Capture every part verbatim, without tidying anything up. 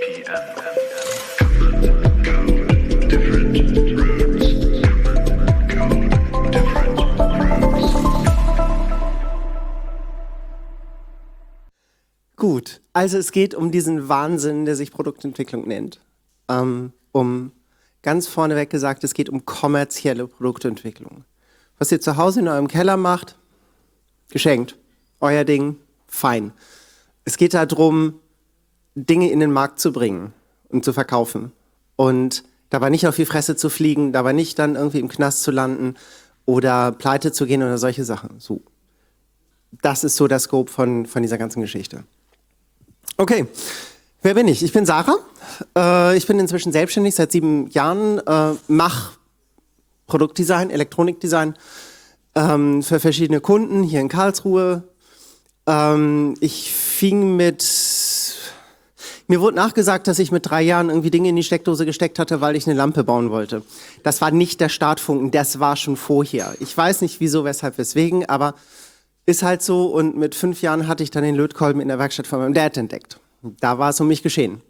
Gut, also es geht um diesen Wahnsinn, der sich Produktentwicklung nennt. Ähm, um, ganz vorneweg gesagt, es geht um kommerzielle Produktentwicklung. Was ihr zu Hause in eurem Keller macht, geschenkt. Euer Ding, fein. Es geht darum, Dinge in den Markt zu bringen und zu verkaufen. Und dabei nicht auf die Fresse zu fliegen, dabei nicht dann irgendwie im Knast zu landen oder pleite zu gehen oder solche Sachen. So. Das ist so der Scope von, von dieser ganzen Geschichte. Okay, wer bin ich? Ich bin Sarah. Äh, ich bin inzwischen selbstständig seit sieben Jahren, äh, mache Produktdesign, Elektronikdesign ähm, für verschiedene Kunden hier in Karlsruhe. Ähm, ich fing mit, mir wurde nachgesagt, dass ich mit drei Jahren irgendwie Dinge in die Steckdose gesteckt hatte, weil ich eine Lampe bauen wollte. Das war nicht der Startfunken, das war schon vorher. Ich weiß nicht wieso, weshalb, weswegen, aber ist halt so, und mit fünf Jahren hatte ich dann den Lötkolben in der Werkstatt von meinem Dad entdeckt. Da war es um mich geschehen.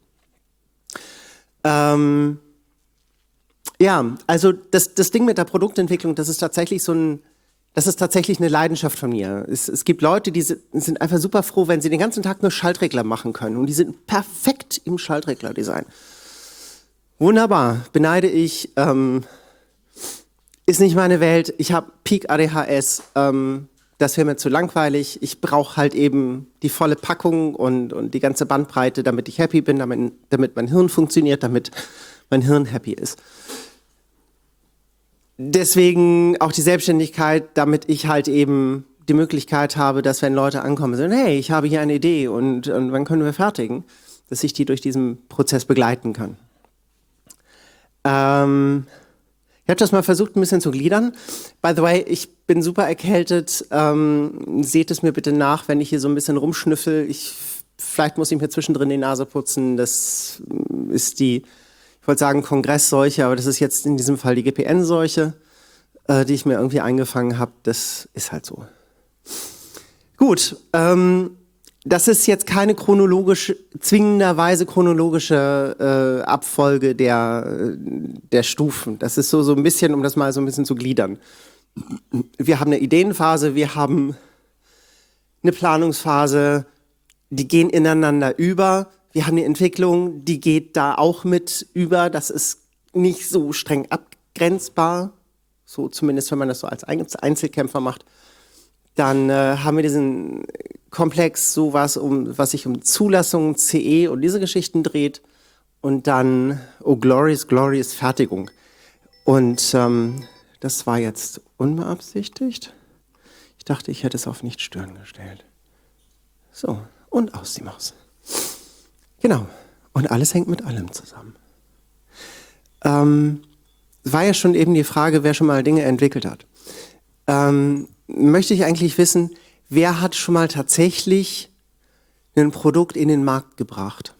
Ähm, ja, also das, das Ding mit der Produktentwicklung, das ist tatsächlich so ein, das ist tatsächlich eine Leidenschaft von mir. Es, es gibt Leute, die sind einfach super froh, wenn sie den ganzen Tag nur Schaltregler machen können. Und die sind perfekt im Schaltreglerdesign. Wunderbar, beneide ich. Ähm, ist nicht meine Welt. Ich habe Peak A D H S. Ähm, Das wäre mir zu langweilig. Ich brauche halt eben die volle Packung und, und die ganze Bandbreite, damit ich happy bin, damit, damit mein Hirn funktioniert, damit mein Hirn happy ist. Deswegen auch die Selbstständigkeit, damit ich halt eben die Möglichkeit habe, dass wenn Leute ankommen und sagen, hey, ich habe hier eine Idee und, und wann können wir fertigen, dass ich die durch diesen Prozess begleiten kann. Ähm... Ich habe das mal versucht, ein bisschen zu gliedern. By the way, ich bin super erkältet. Ähm, seht es mir bitte nach, wenn ich hier so ein bisschen rumschnüffel. Ich, vielleicht muss ich mir zwischendrin die Nase putzen. Das ist die, ich wollte sagen Kongressseuche, aber das ist jetzt in diesem Fall die G P N-Seuche, äh, die ich mir irgendwie eingefangen habe. Das ist halt so. Gut, ähm, das ist jetzt keine chronologisch, zwingenderweise chronologische äh, Abfolge der, der Stufen. Das ist so, so ein bisschen, um das mal so ein bisschen zu gliedern. Wir haben eine Ideenphase, wir haben eine Planungsphase, die gehen ineinander über. Wir haben eine Entwicklung, die geht da auch mit über. Das ist nicht so streng abgrenzbar, so zumindest wenn man das so als Einzelkämpfer macht. Dann äh, haben wir diesen Komplex, so was, um, was sich um Zulassung, C E und diese Geschichten dreht. Und dann, oh glorious, glorious Fertigung. Und ähm, das war jetzt unbeabsichtigt. Ich dachte, ich hätte es auf nicht stören gestellt. So, und aus die Maus. Genau, und alles hängt mit allem zusammen. Ähm, war ja schon eben die Frage, wer schon mal Dinge entwickelt hat. Ähm, möchte ich eigentlich wissen, wer hat schon mal tatsächlich ein Produkt in den Markt gebracht?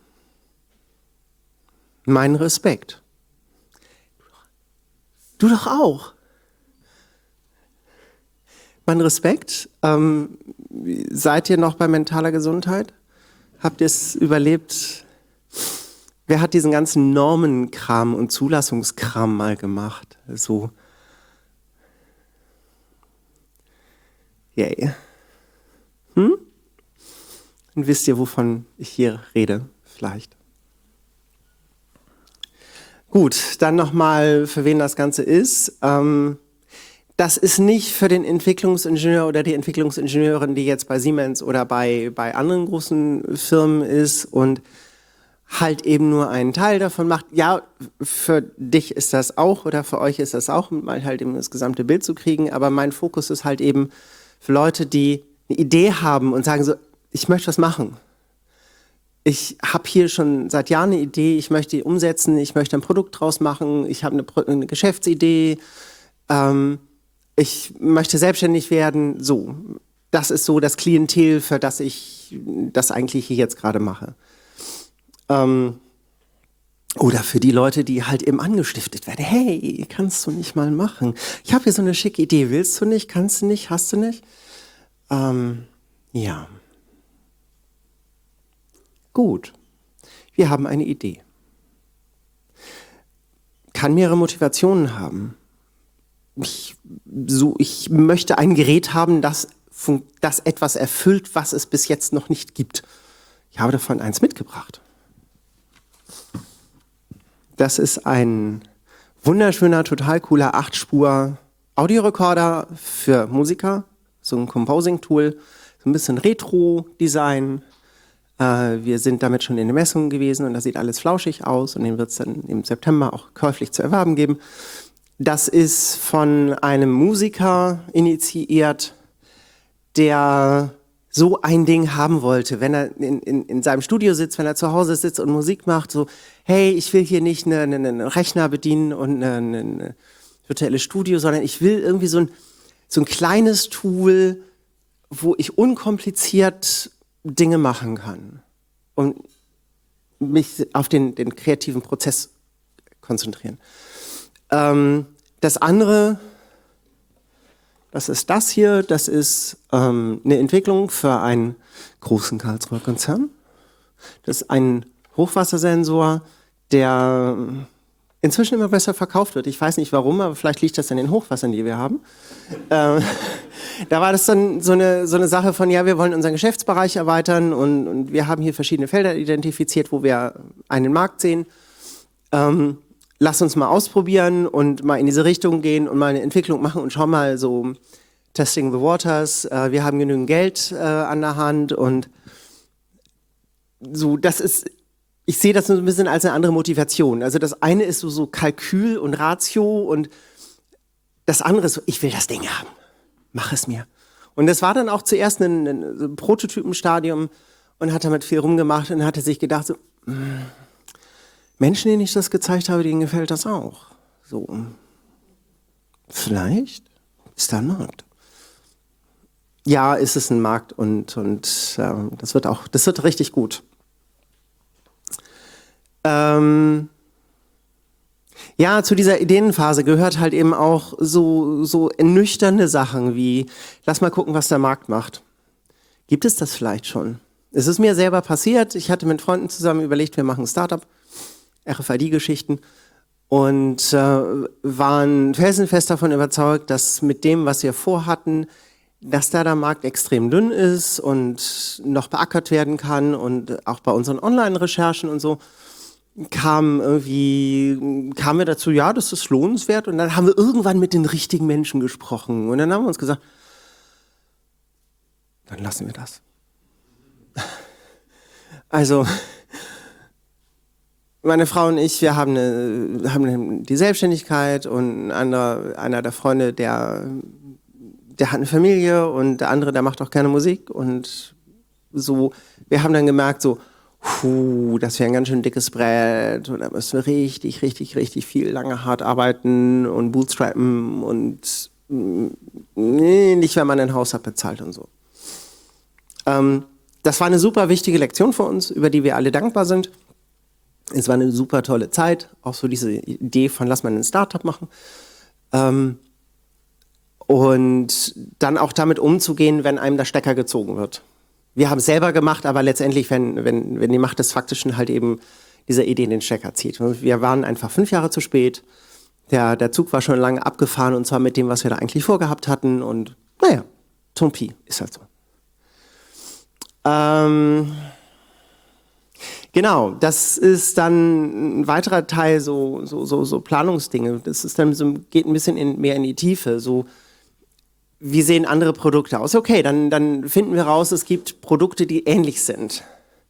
Mein Respekt. Du doch auch. Mein Respekt. Ähm, seid ihr noch bei mentaler Gesundheit? Habt ihr es überlebt? Wer hat diesen ganzen Normenkram und Zulassungskram mal gemacht? So. Yay. Hm? Und wisst ihr, wovon ich hier rede? Vielleicht. Gut, dann nochmal, für wen das Ganze ist. Ähm, das ist nicht für den Entwicklungsingenieur oder die Entwicklungsingenieurin, die jetzt bei Siemens oder bei, bei anderen großen Firmen ist und halt eben nur einen Teil davon macht. Ja, für dich ist das auch oder für euch ist das auch, mal halt eben das gesamte Bild zu kriegen, aber mein Fokus ist halt eben für Leute, die eine Idee haben und sagen so, ich möchte was machen. Ich habe hier schon seit Jahren eine Idee, ich möchte die umsetzen, ich möchte ein Produkt draus machen, ich habe eine, eine Geschäftsidee, ähm, ich möchte selbstständig werden. So, das ist so das Klientel, für das ich das eigentlich hier jetzt gerade mache. Ähm, oder für die Leute, die halt eben angestiftet werden. Hey, kannst du nicht mal machen? Ich habe hier so eine schicke Idee, willst du nicht, kannst du nicht, hast du nicht? Ähm, ja. Gut. Wir haben eine Idee. Kann mehrere Motivationen haben. Ich, so, ich möchte ein Gerät haben, das, das etwas erfüllt, was es bis jetzt noch nicht gibt. Ich habe davon eins mitgebracht. Das ist ein wunderschöner, total cooler acht Spur Audiorekorder für Musiker, so ein Composing-Tool, so ein bisschen Retro-Design. Äh, wir sind damit schon in den Messungen gewesen und das sieht alles flauschig aus und den wird es dann im September auch käuflich zu erwerben geben. Das ist von einem Musiker initiiert, der so ein Ding haben wollte, wenn er in, in, in seinem Studio sitzt, wenn er zu Hause sitzt und Musik macht, so, hey, ich will hier nicht einen eine, eine Rechner bedienen und ein eine virtuelles Studio, sondern ich will irgendwie so ein, so ein kleines Tool, wo ich unkompliziert Dinge machen kann und mich auf den, den kreativen Prozess konzentrieren. Ähm, das andere, das ist das hier, das ist ähm, eine Entwicklung für einen großen Karlsruher Konzern. Das ist ein Hochwassersensor, der inzwischen immer besser verkauft wird. Ich weiß nicht warum, aber vielleicht liegt das an den Hochwassern, die wir haben. Ähm, da war das dann so eine, so eine Sache von, ja, wir wollen unseren Geschäftsbereich erweitern und, und wir haben hier verschiedene Felder identifiziert, wo wir einen Markt sehen. Ähm, lass uns mal ausprobieren und mal in diese Richtung gehen und mal eine Entwicklung machen und schau mal so Testing the Waters. Äh, wir haben genügend Geld äh, an der Hand und so, das ist, ich sehe das so ein bisschen als eine andere Motivation. Also das eine ist so, so Kalkül und Ratio und das andere ist so, ich will das Ding haben. Mach es mir. Und das war dann auch zuerst ein, ein, ein Prototypenstadium und hat damit viel rumgemacht und hatte sich gedacht, so, mh, Menschen, denen ich das gezeigt habe, denen gefällt das auch. So, vielleicht ist da ein Markt. Ja, ist es ein Markt und, und äh, das wird auch, das wird richtig gut. Ähm, ja, zu dieser Ideenphase gehört halt eben auch so, so ernüchternde Sachen wie, lass mal gucken, was der Markt macht. Gibt es das vielleicht schon? Es ist mir selber passiert, ich hatte mit Freunden zusammen überlegt, wir machen ein Startup, R F I D-Geschichten und äh, waren felsenfest davon überzeugt, dass mit dem, was wir vorhatten, dass da der Markt extrem dünn ist und noch beackert werden kann und auch bei unseren Online-Recherchen und so kam irgendwie, kamen wir dazu, ja, das ist lohnenswert und dann haben wir irgendwann mit den richtigen Menschen gesprochen und dann haben wir uns gesagt, dann lassen wir das. Also, meine Frau und ich, wir haben, eine, haben die Selbstständigkeit und ein anderer, einer der Freunde, der, der hat eine Familie und der andere, der macht auch gerne Musik und so, wir haben dann gemerkt, so, puh, das wäre ein ganz schön dickes Brett und da müssen wir richtig, richtig, richtig viel lange hart arbeiten und bootstrappen und nee, nicht, wenn man ein Haus hat, bezahlt und so. Ähm, das war eine super wichtige Lektion für uns, über die wir alle dankbar sind. Es war eine super tolle Zeit, auch so diese Idee von lass mal ein Startup machen. Ähm, und dann auch damit umzugehen, wenn einem der Stecker gezogen wird. Wir haben es selber gemacht, aber letztendlich, wenn, wenn, wenn die Macht des Faktischen halt eben dieser Idee den Stecker zieht. Wir waren einfach fünf Jahre zu spät. Der, der Zug war schon lange abgefahren und zwar mit dem, was wir da eigentlich vorgehabt hatten. Und naja, tant pis, ist halt so. Ähm, genau, das ist dann ein weiterer Teil, so, so, so, so Planungsdinge. Das ist dann so, geht ein bisschen in, mehr in die Tiefe. So, wie sehen andere Produkte aus? Okay, dann, dann finden wir raus, es gibt Produkte, die ähnlich sind.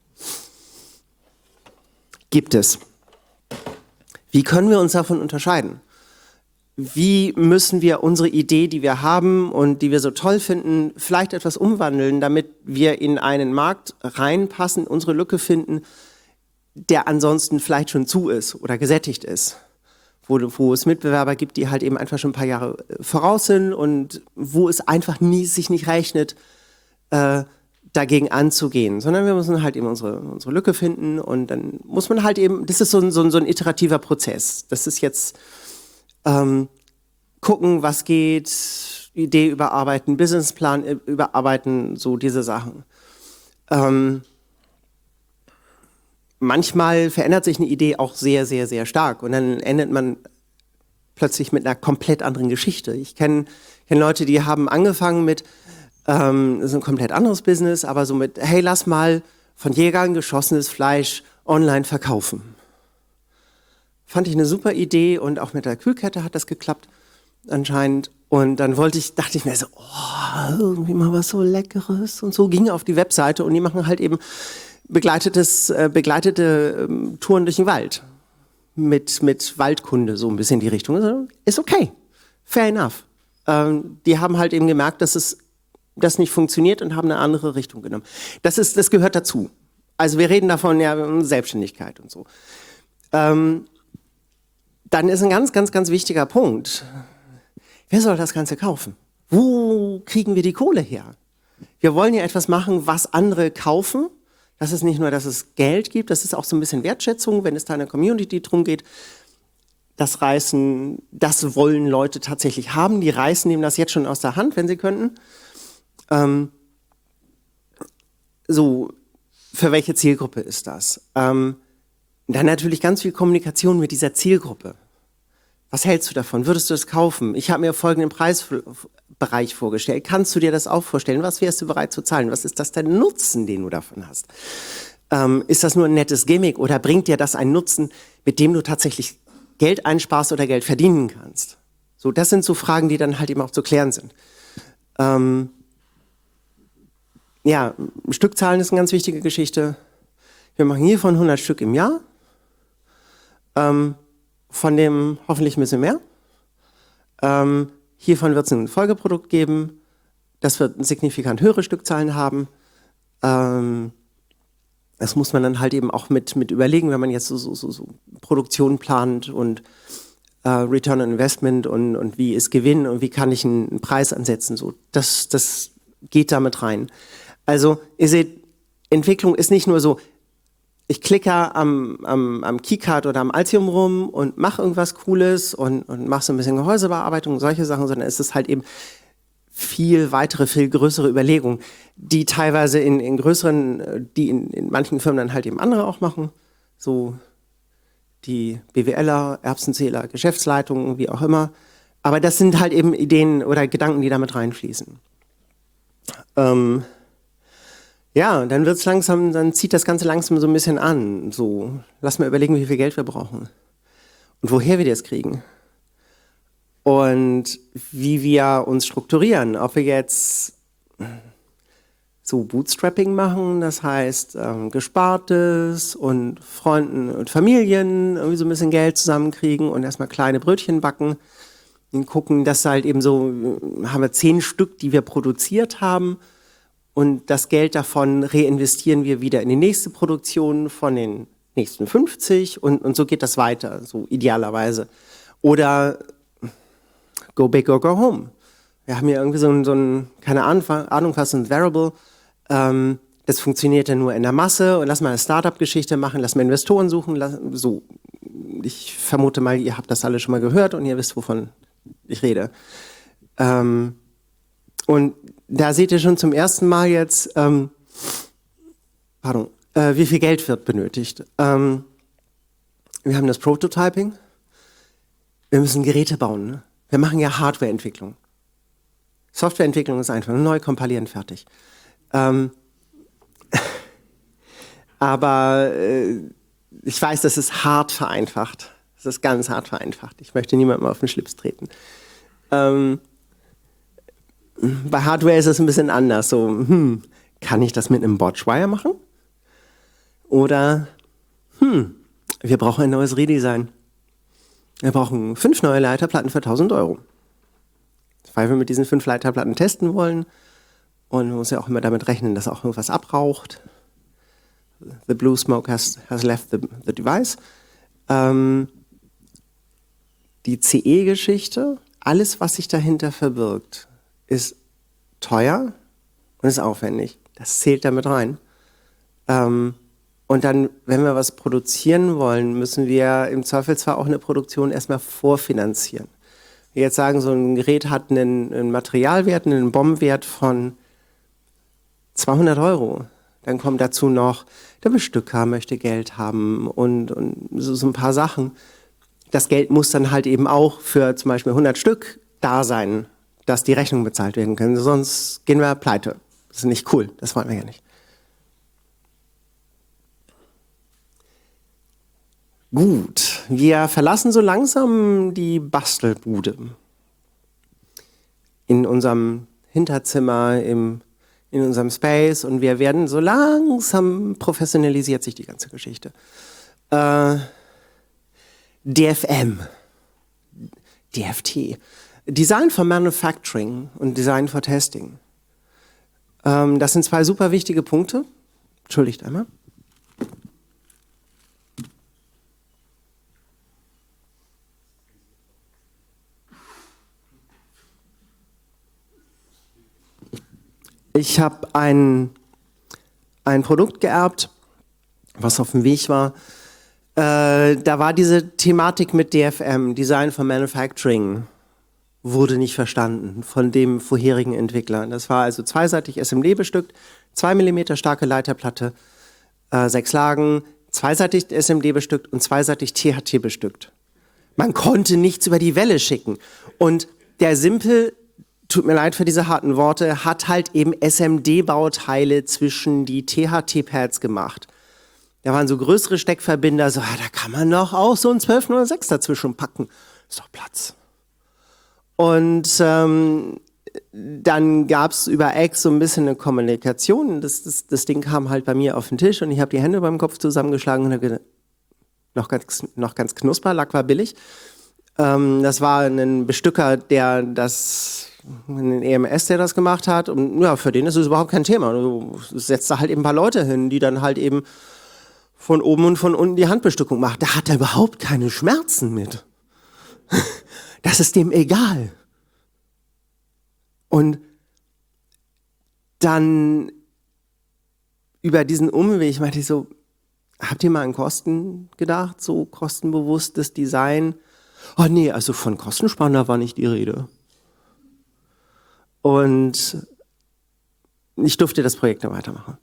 Gibt es. Wie können wir uns davon unterscheiden? Wie müssen wir unsere Idee, die wir haben und die wir so toll finden, vielleicht etwas umwandeln, damit wir in einen Markt reinpassen, unsere Lücke finden, der ansonsten vielleicht schon zu ist oder gesättigt ist? Wo, wo es Mitbewerber gibt, die halt eben einfach schon ein paar Jahre voraus sind und wo es einfach nie sich nicht rechnet, äh, dagegen anzugehen, sondern wir müssen halt eben unsere, unsere Lücke finden und dann muss man halt eben, das ist so ein, so ein, so ein iterativer Prozess. Das ist jetzt ähm, gucken, was geht, Idee überarbeiten, Businessplan überarbeiten, so diese Sachen. Ähm, manchmal verändert sich eine Idee auch sehr, sehr, sehr stark und dann endet man plötzlich mit einer komplett anderen Geschichte. Ich kenne kenn Leute, die haben angefangen mit, ähm, das ist ein komplett anderes Business, aber so mit, hey, lass mal von Jägern geschossenes Fleisch online verkaufen. Fand ich eine super Idee und auch mit der Kühlkette hat das geklappt anscheinend. Und dann wollte ich, dachte ich mir so, oh, irgendwie mal was so Leckeres und so, ging auf die Webseite und die machen halt eben begleitetes, äh, begleitete ähm, Touren durch den Wald mit, mit Waldkunde, so ein bisschen die Richtung. Also, ist okay, fair enough. Ähm, die haben halt eben gemerkt, dass es das nicht funktioniert und haben eine andere Richtung genommen. Das ist, das gehört dazu. Also wir reden davon, ja, Selbstständigkeit und so. Ähm, dann ist ein ganz, ganz, ganz wichtiger Punkt. Wer soll das Ganze kaufen? Wo kriegen wir die Kohle her? Wir wollen ja etwas machen, was andere kaufen. Das ist nicht nur, dass es Geld gibt, das ist auch so ein bisschen Wertschätzung, wenn es da eine Community drum geht. Das reißen, das wollen Leute tatsächlich haben. Die reißen ihm das jetzt schon aus der Hand, wenn sie könnten. Ähm, so, für welche Zielgruppe ist das? Ähm, dann natürlich ganz viel Kommunikation mit dieser Zielgruppe. Was hältst du davon? Würdest du das kaufen? Ich habe mir folgenden Preisbereich vorgestellt. Kannst du dir das auch vorstellen? Was wärst du bereit zu zahlen? Was ist das der Nutzen, den du davon hast? Ähm, ist das nur ein nettes Gimmick oder bringt dir das einen Nutzen, mit dem du tatsächlich Geld einsparst oder Geld verdienen kannst? So, das sind so Fragen, die dann halt eben auch zu klären sind. Ähm, ja, Stückzahlen ist eine ganz wichtige Geschichte. Wir machen hiervon hundert Stück im Jahr. Ähm, Von dem hoffentlich ein bisschen mehr. Ähm, hiervon wird es ein Folgeprodukt geben. Das wird signifikant höhere Stückzahlen haben. Ähm, das muss man dann halt eben auch mit, mit überlegen, wenn man jetzt so, so, so, so Produktion plant und äh, Return on Investment und, und wie ist Gewinn und wie kann ich einen, einen Preis ansetzen. So, das, das geht damit rein. Also ihr seht, Entwicklung ist nicht nur so, ich klicke am, am, am Keycard oder am Altium rum und mache irgendwas Cooles und, und mache so ein bisschen Gehäusebearbeitung und solche Sachen, sondern es ist halt eben viel weitere, viel größere Überlegungen, die teilweise in, in größeren, die in, in manchen Firmen dann halt eben andere auch machen, so die BWLer, Erbsenzähler, Geschäftsleitungen, wie auch immer. Aber das sind halt eben Ideen oder Gedanken, die damit reinfließen. Ähm, Ja, und dann wird's langsam, dann zieht das Ganze langsam so ein bisschen an. So, lass mal überlegen, wie viel Geld wir brauchen und woher wir das kriegen und wie wir uns strukturieren. Ob wir jetzt so Bootstrapping machen, das heißt ähm, Gespartes und Freunden und Familien irgendwie so ein bisschen Geld zusammenkriegen und erstmal kleine Brötchen backen und gucken, dass halt eben so, haben wir zehn Stück, die wir produziert haben. Und das Geld davon reinvestieren wir wieder in die nächste Produktion von den nächsten fünfzig und, und so geht das weiter, so idealerweise. Oder go big or go home. Wir haben hier irgendwie so ein, so ein keine Ahnung was, ein Variable, ähm, das funktioniert ja nur in der Masse und lass mal eine Startup-Geschichte machen, lass mal Investoren suchen, lass, so. Ich vermute mal, ihr habt das alle schon mal gehört und ihr wisst, wovon ich rede. Ähm, und da seht ihr schon zum ersten Mal jetzt, ähm, pardon, äh, wie viel Geld wird benötigt. Ähm, wir haben das Prototyping. Wir müssen Geräte bauen. Ne? Wir machen ja Hardwareentwicklung. Softwareentwicklung ist einfach neu kompilieren, fertig. Ähm, aber äh, ich weiß, das ist hart vereinfacht. Das ist ganz hart vereinfacht. Ich möchte niemandem auf den Schlips treten. Ähm, Bei Hardware ist es ein bisschen anders. So, hm, kann ich das mit einem Botchwire machen? Oder, hm, wir brauchen ein neues Redesign. Wir brauchen fünf neue Leiterplatten für tausend Euro. Weil wir mit diesen fünf Leiterplatten testen wollen. Und man muss ja auch immer damit rechnen, dass auch irgendwas abraucht. The blue smoke has, has left the, the device. Ähm, die C E-Geschichte, alles, was sich dahinter verbirgt, ist teuer und ist aufwendig. Das zählt damit rein. Ähm, und dann, wenn wir was produzieren wollen, müssen wir im Zweifelsfall auch eine Produktion erstmal vorfinanzieren. Wir jetzt sagen, so ein Gerät hat einen, einen Materialwert, einen BOM-Wert von zweihundert Euro. Dann kommt dazu noch der Bestücker möchte Geld haben und, und so, so ein paar Sachen. Das Geld muss dann halt eben auch für zum Beispiel hundert Stück da sein, dass die Rechnungen bezahlt werden können, sonst gehen wir pleite. Das ist nicht cool, das wollen wir ja nicht. Gut, wir verlassen so langsam die Bastelbude. In unserem Hinterzimmer, im, in unserem Space und wir werden so langsam professionalisiert sich die ganze Geschichte. Äh, D F M, D F T, Design for Manufacturing und Design for Testing. Ähm, das sind zwei super wichtige Punkte. Entschuldigt einmal. Ich habe ein, ein Produkt geerbt, was auf dem Weg war. Äh, da war diese Thematik mit D F M, Design for Manufacturing, wurde nicht verstanden von dem vorherigen Entwickler. Das war also zweiseitig S M D bestückt, zwei Millimeter starke Leiterplatte, äh, sechs Lagen, zweiseitig S M D bestückt und zweiseitig T H T bestückt. Man konnte nichts über die Welle schicken. Und der Simpel, tut mir leid für diese harten Worte, hat halt eben S M D-Bauteile zwischen die T H T-Pads gemacht. Da waren so größere Steckverbinder, so, ja, da kann man doch auch so ein zwölf null sechs dazwischen packen. Ist doch Platz. Und ähm, dann gab es über X so ein bisschen eine Kommunikation. Das, das, das Ding kam halt bei mir auf den Tisch und ich habe die Hände beim Kopf zusammengeschlagen und habe gedacht, noch ganz, noch ganz knusper, Lack war billig. Ähm, das war ein Bestücker, der das, ein E M S, der das gemacht hat. Und ja, für den ist es überhaupt kein Thema. Du setzt da halt eben ein paar Leute hin, die dann halt eben von oben und von unten die Handbestückung machen. Da hat er überhaupt keine Schmerzen mit. Das ist dem egal. Und dann über diesen Umweg meinte ich so, habt ihr mal an Kosten gedacht? So kostenbewusstes Design? Oh nee, also von Kostensparen war nicht die Rede. Und ich durfte das Projekt noch weitermachen.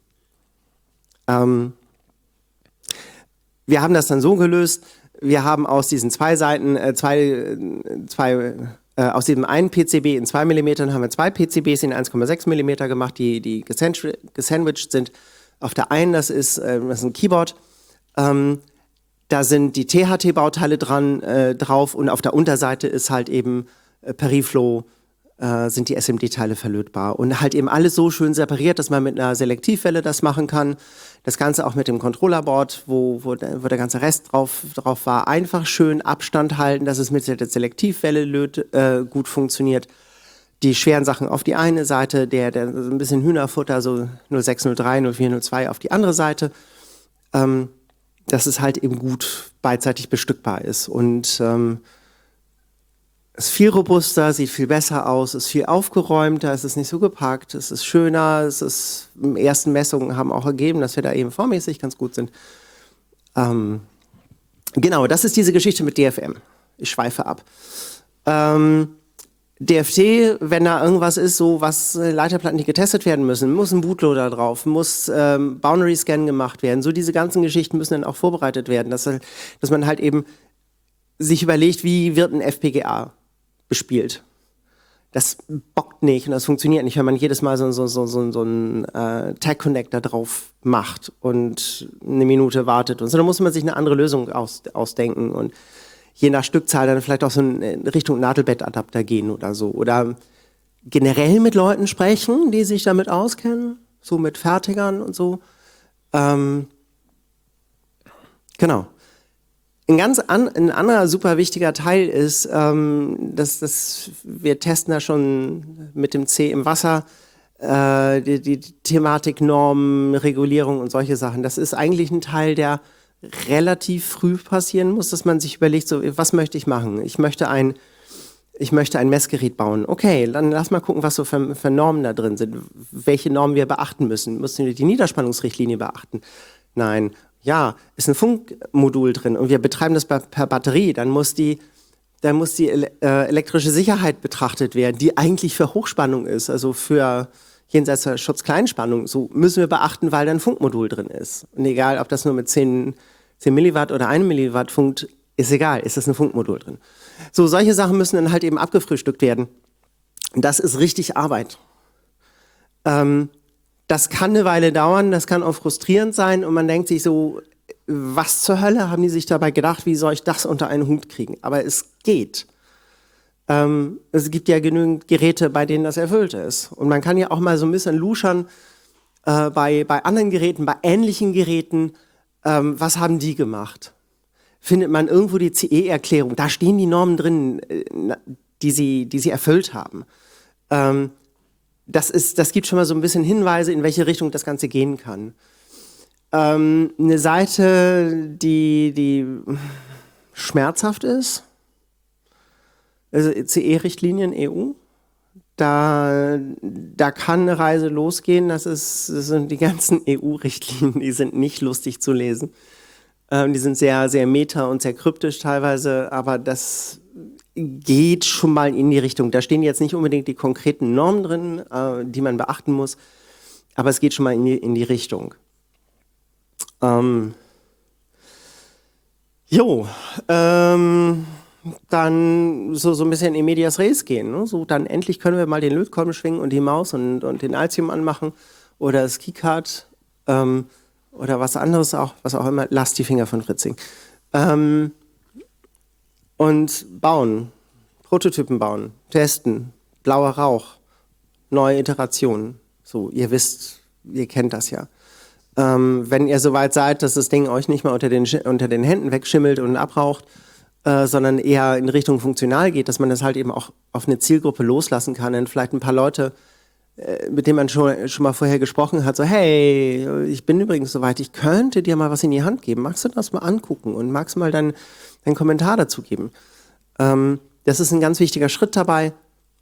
Ähm, Wir haben das dann so gelöst, wir haben aus diesen zwei Seiten, äh, zwei, zwei, äh, aus diesem einen P C B in zwei Millimeter haben wir zwei P C Bs in eins Komma sechs Millimeter gemacht, die, die gesandwiched sind. Auf der einen, das ist, äh, das ist ein Keyboard, ähm, da sind die T H T-Bauteile dran, äh, drauf und auf der Unterseite ist halt eben äh, Periflow, äh, sind die S M D-Teile verlötbar. Und halt eben alles so schön separiert, dass man mit einer Selektivwelle das machen kann. Das Ganze auch mit dem Controllerboard, wo, wo, der, wo der ganze Rest drauf, drauf war. Einfach schön Abstand halten, dass es mit der Selektivwelle löt, äh, gut funktioniert. Die schweren Sachen auf die eine Seite, der, der so ein bisschen Hühnerfutter, so null sechs null drei, null vier null zwei auf die andere Seite. Ähm, dass es halt eben gut beidseitig bestückbar ist. Und ähm, es ist viel robuster, sieht viel besser aus, ist viel aufgeräumter, es ist nicht so gepackt, es ist schöner, es ist, ersten Messungen haben auch ergeben, dass wir da eben formmäßig ganz gut sind. Ähm, genau, das ist diese Geschichte mit D F M. Ich schweife ab. Ähm, D F T, wenn da irgendwas ist, so was äh, Leiterplatten, die getestet werden müssen, muss ein Bootloader drauf, muss ähm, Boundary Scan gemacht werden, so diese ganzen Geschichten müssen dann auch vorbereitet werden, dass, dass man halt eben sich überlegt, wie wird ein F P G A bespielt. Das bockt nicht und das funktioniert nicht, wenn man jedes Mal so, so, so, so, so einen äh, Tag-Connector drauf macht und eine Minute wartet und so. Da muss man sich eine andere Lösung aus, ausdenken und je nach Stückzahl dann vielleicht auch so in Richtung Nadelbettadapter gehen oder so. Oder generell mit Leuten sprechen, die sich damit auskennen, so mit Fertigern und so. Ähm, genau. Ein ganz an, ein anderer super wichtiger Teil ist, ähm, dass, dass wir testen da schon mit dem C im Wasser, äh, die, die Thematik Normen, Regulierung und solche Sachen. Das ist eigentlich ein Teil, der relativ früh passieren muss, dass man sich überlegt, so, was möchte ich machen? Ich möchte ein, ich möchte ein Messgerät bauen. Okay, dann lass mal gucken, was so für, für Normen da drin sind, welche Normen wir beachten müssen. Müssen wir die Niederspannungsrichtlinie beachten? Nein. Ja, ist ein Funkmodul drin und wir betreiben das per Batterie, dann muss die, dann muss die äh, elektrische Sicherheit betrachtet werden, die eigentlich für Hochspannung ist, also für jenseits der Schutzkleinspannung, so müssen wir beachten, weil da ein Funkmodul drin ist. Und egal, ob das nur mit zehn, zehn Milliwatt oder ein Milliwatt funkt, ist egal, ist das ein Funkmodul drin. So, solche Sachen müssen dann halt eben abgefrühstückt werden. Das ist richtig Arbeit. Ähm, das kann eine Weile dauern, das kann auch frustrierend sein und man denkt sich so, was zur Hölle haben die sich dabei gedacht, wie soll ich das unter einen Hut kriegen? Aber es geht. Ähm, es gibt ja genügend Geräte, bei denen das erfüllt ist. Und man kann ja auch mal so ein bisschen luschern äh, bei, bei anderen Geräten, bei ähnlichen Geräten, ähm, was haben die gemacht? Findet man irgendwo die C E-Erklärung, da stehen die Normen drin, äh, die, sie, die sie erfüllt haben. Ähm, das, ist, das gibt schon mal so ein bisschen Hinweise, in welche Richtung das Ganze gehen kann. Ähm, eine Seite, die, die schmerzhaft ist, also C E-Richtlinien E U, da, da kann eine Reise losgehen. Das, ist, das sind die ganzen E U-Richtlinien, die sind nicht lustig zu lesen. Ähm, die sind sehr, sehr meta und sehr kryptisch teilweise, aber das geht schon mal in die Richtung. Da stehen jetzt nicht unbedingt die konkreten Normen drin, äh, die man beachten muss, aber es geht schon mal in die, in die Richtung. Ähm, jo, ähm, dann so, so ein bisschen in medias res gehen. Ne? So, dann endlich können wir mal den Lötkolben schwingen und die Maus und, und den Altium anmachen oder das Keycard ähm, oder was anderes auch, was auch immer. Lasst die Finger von Fritzing. Ähm, und bauen, Prototypen bauen, testen, blauer Rauch, neue Iterationen. So, ihr wisst, ihr kennt das ja. Ähm, wenn ihr soweit seid, dass das Ding euch nicht mehr unter den, unter den Händen wegschimmelt und abraucht, äh, sondern eher in Richtung funktional geht, dass man das halt eben auch auf eine Zielgruppe loslassen kann und vielleicht ein paar Leute, äh, mit denen man schon, schon mal vorher gesprochen hat, so hey, ich bin übrigens soweit, ich könnte dir mal was in die Hand geben, magst du das mal angucken und magst du mal deinen dein Kommentar dazu geben? Ähm, das ist ein ganz wichtiger Schritt dabei.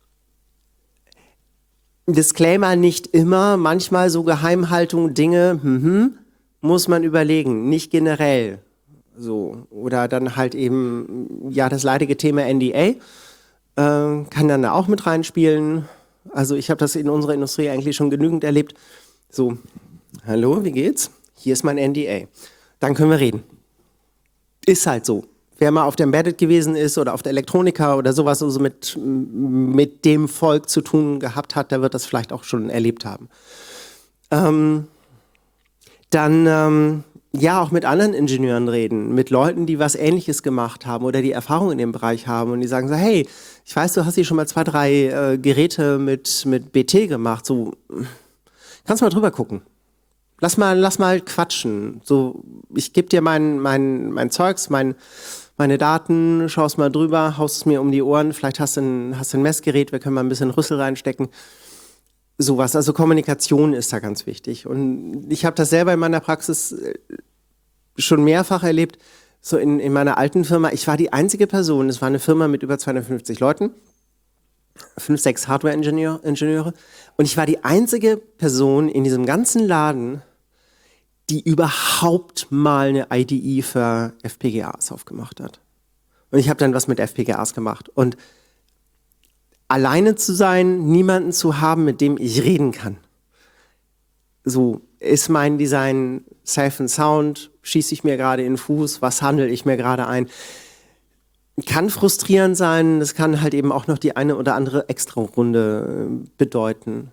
Disclaimer nicht immer, manchmal so Geheimhaltung, Dinge, mhm, muss man überlegen, nicht generell. So, oder dann halt eben, ja, das leidige Thema N D A äh, kann dann da auch mit reinspielen. Also ich habe das in unserer Industrie eigentlich schon genügend erlebt. So, hallo, wie geht's? Hier ist mein N D A. Dann können wir reden. Ist halt so. Wer mal auf der Embedded gewesen ist oder auf der Elektronika oder sowas, also mit, mit dem Volk zu tun gehabt hat, der wird das vielleicht auch schon erlebt haben. Ähm, dann, ähm, ja, auch mit anderen Ingenieuren reden, mit Leuten, die was Ähnliches gemacht haben oder die Erfahrung in dem Bereich haben und die sagen so, hey, ich weiß, du hast hier schon mal zwei, drei äh, Geräte mit, mit B T gemacht, so, kannst mal drüber gucken. Lass mal, lass mal quatschen. So, ich gebe dir mein, mein, mein Zeugs, mein, meine Daten, schaust mal drüber, haust es mir um die Ohren, vielleicht hast du ein, hast du ein Messgerät, wir können mal ein bisschen Rüssel reinstecken. Sowas, also Kommunikation ist da ganz wichtig. Und ich habe das selber in meiner Praxis schon mehrfach erlebt, so in, in meiner alten Firma. Ich war die einzige Person, es war eine Firma mit über zweihundertfünfzig Leuten, fünf, sechs Hardware-Ingenieure, Ingenieure, und ich war die einzige Person in diesem ganzen Laden, die überhaupt mal eine I D E für F P G As aufgemacht hat. Und ich habe dann was mit F P G As gemacht. Und alleine zu sein, niemanden zu haben, mit dem ich reden kann. So, ist mein Design safe and sound? Schieße ich mir gerade in den Fuß? Was handle ich mir gerade ein? Kann frustrierend sein. Das kann halt eben auch noch die eine oder andere Extra-Runde bedeuten.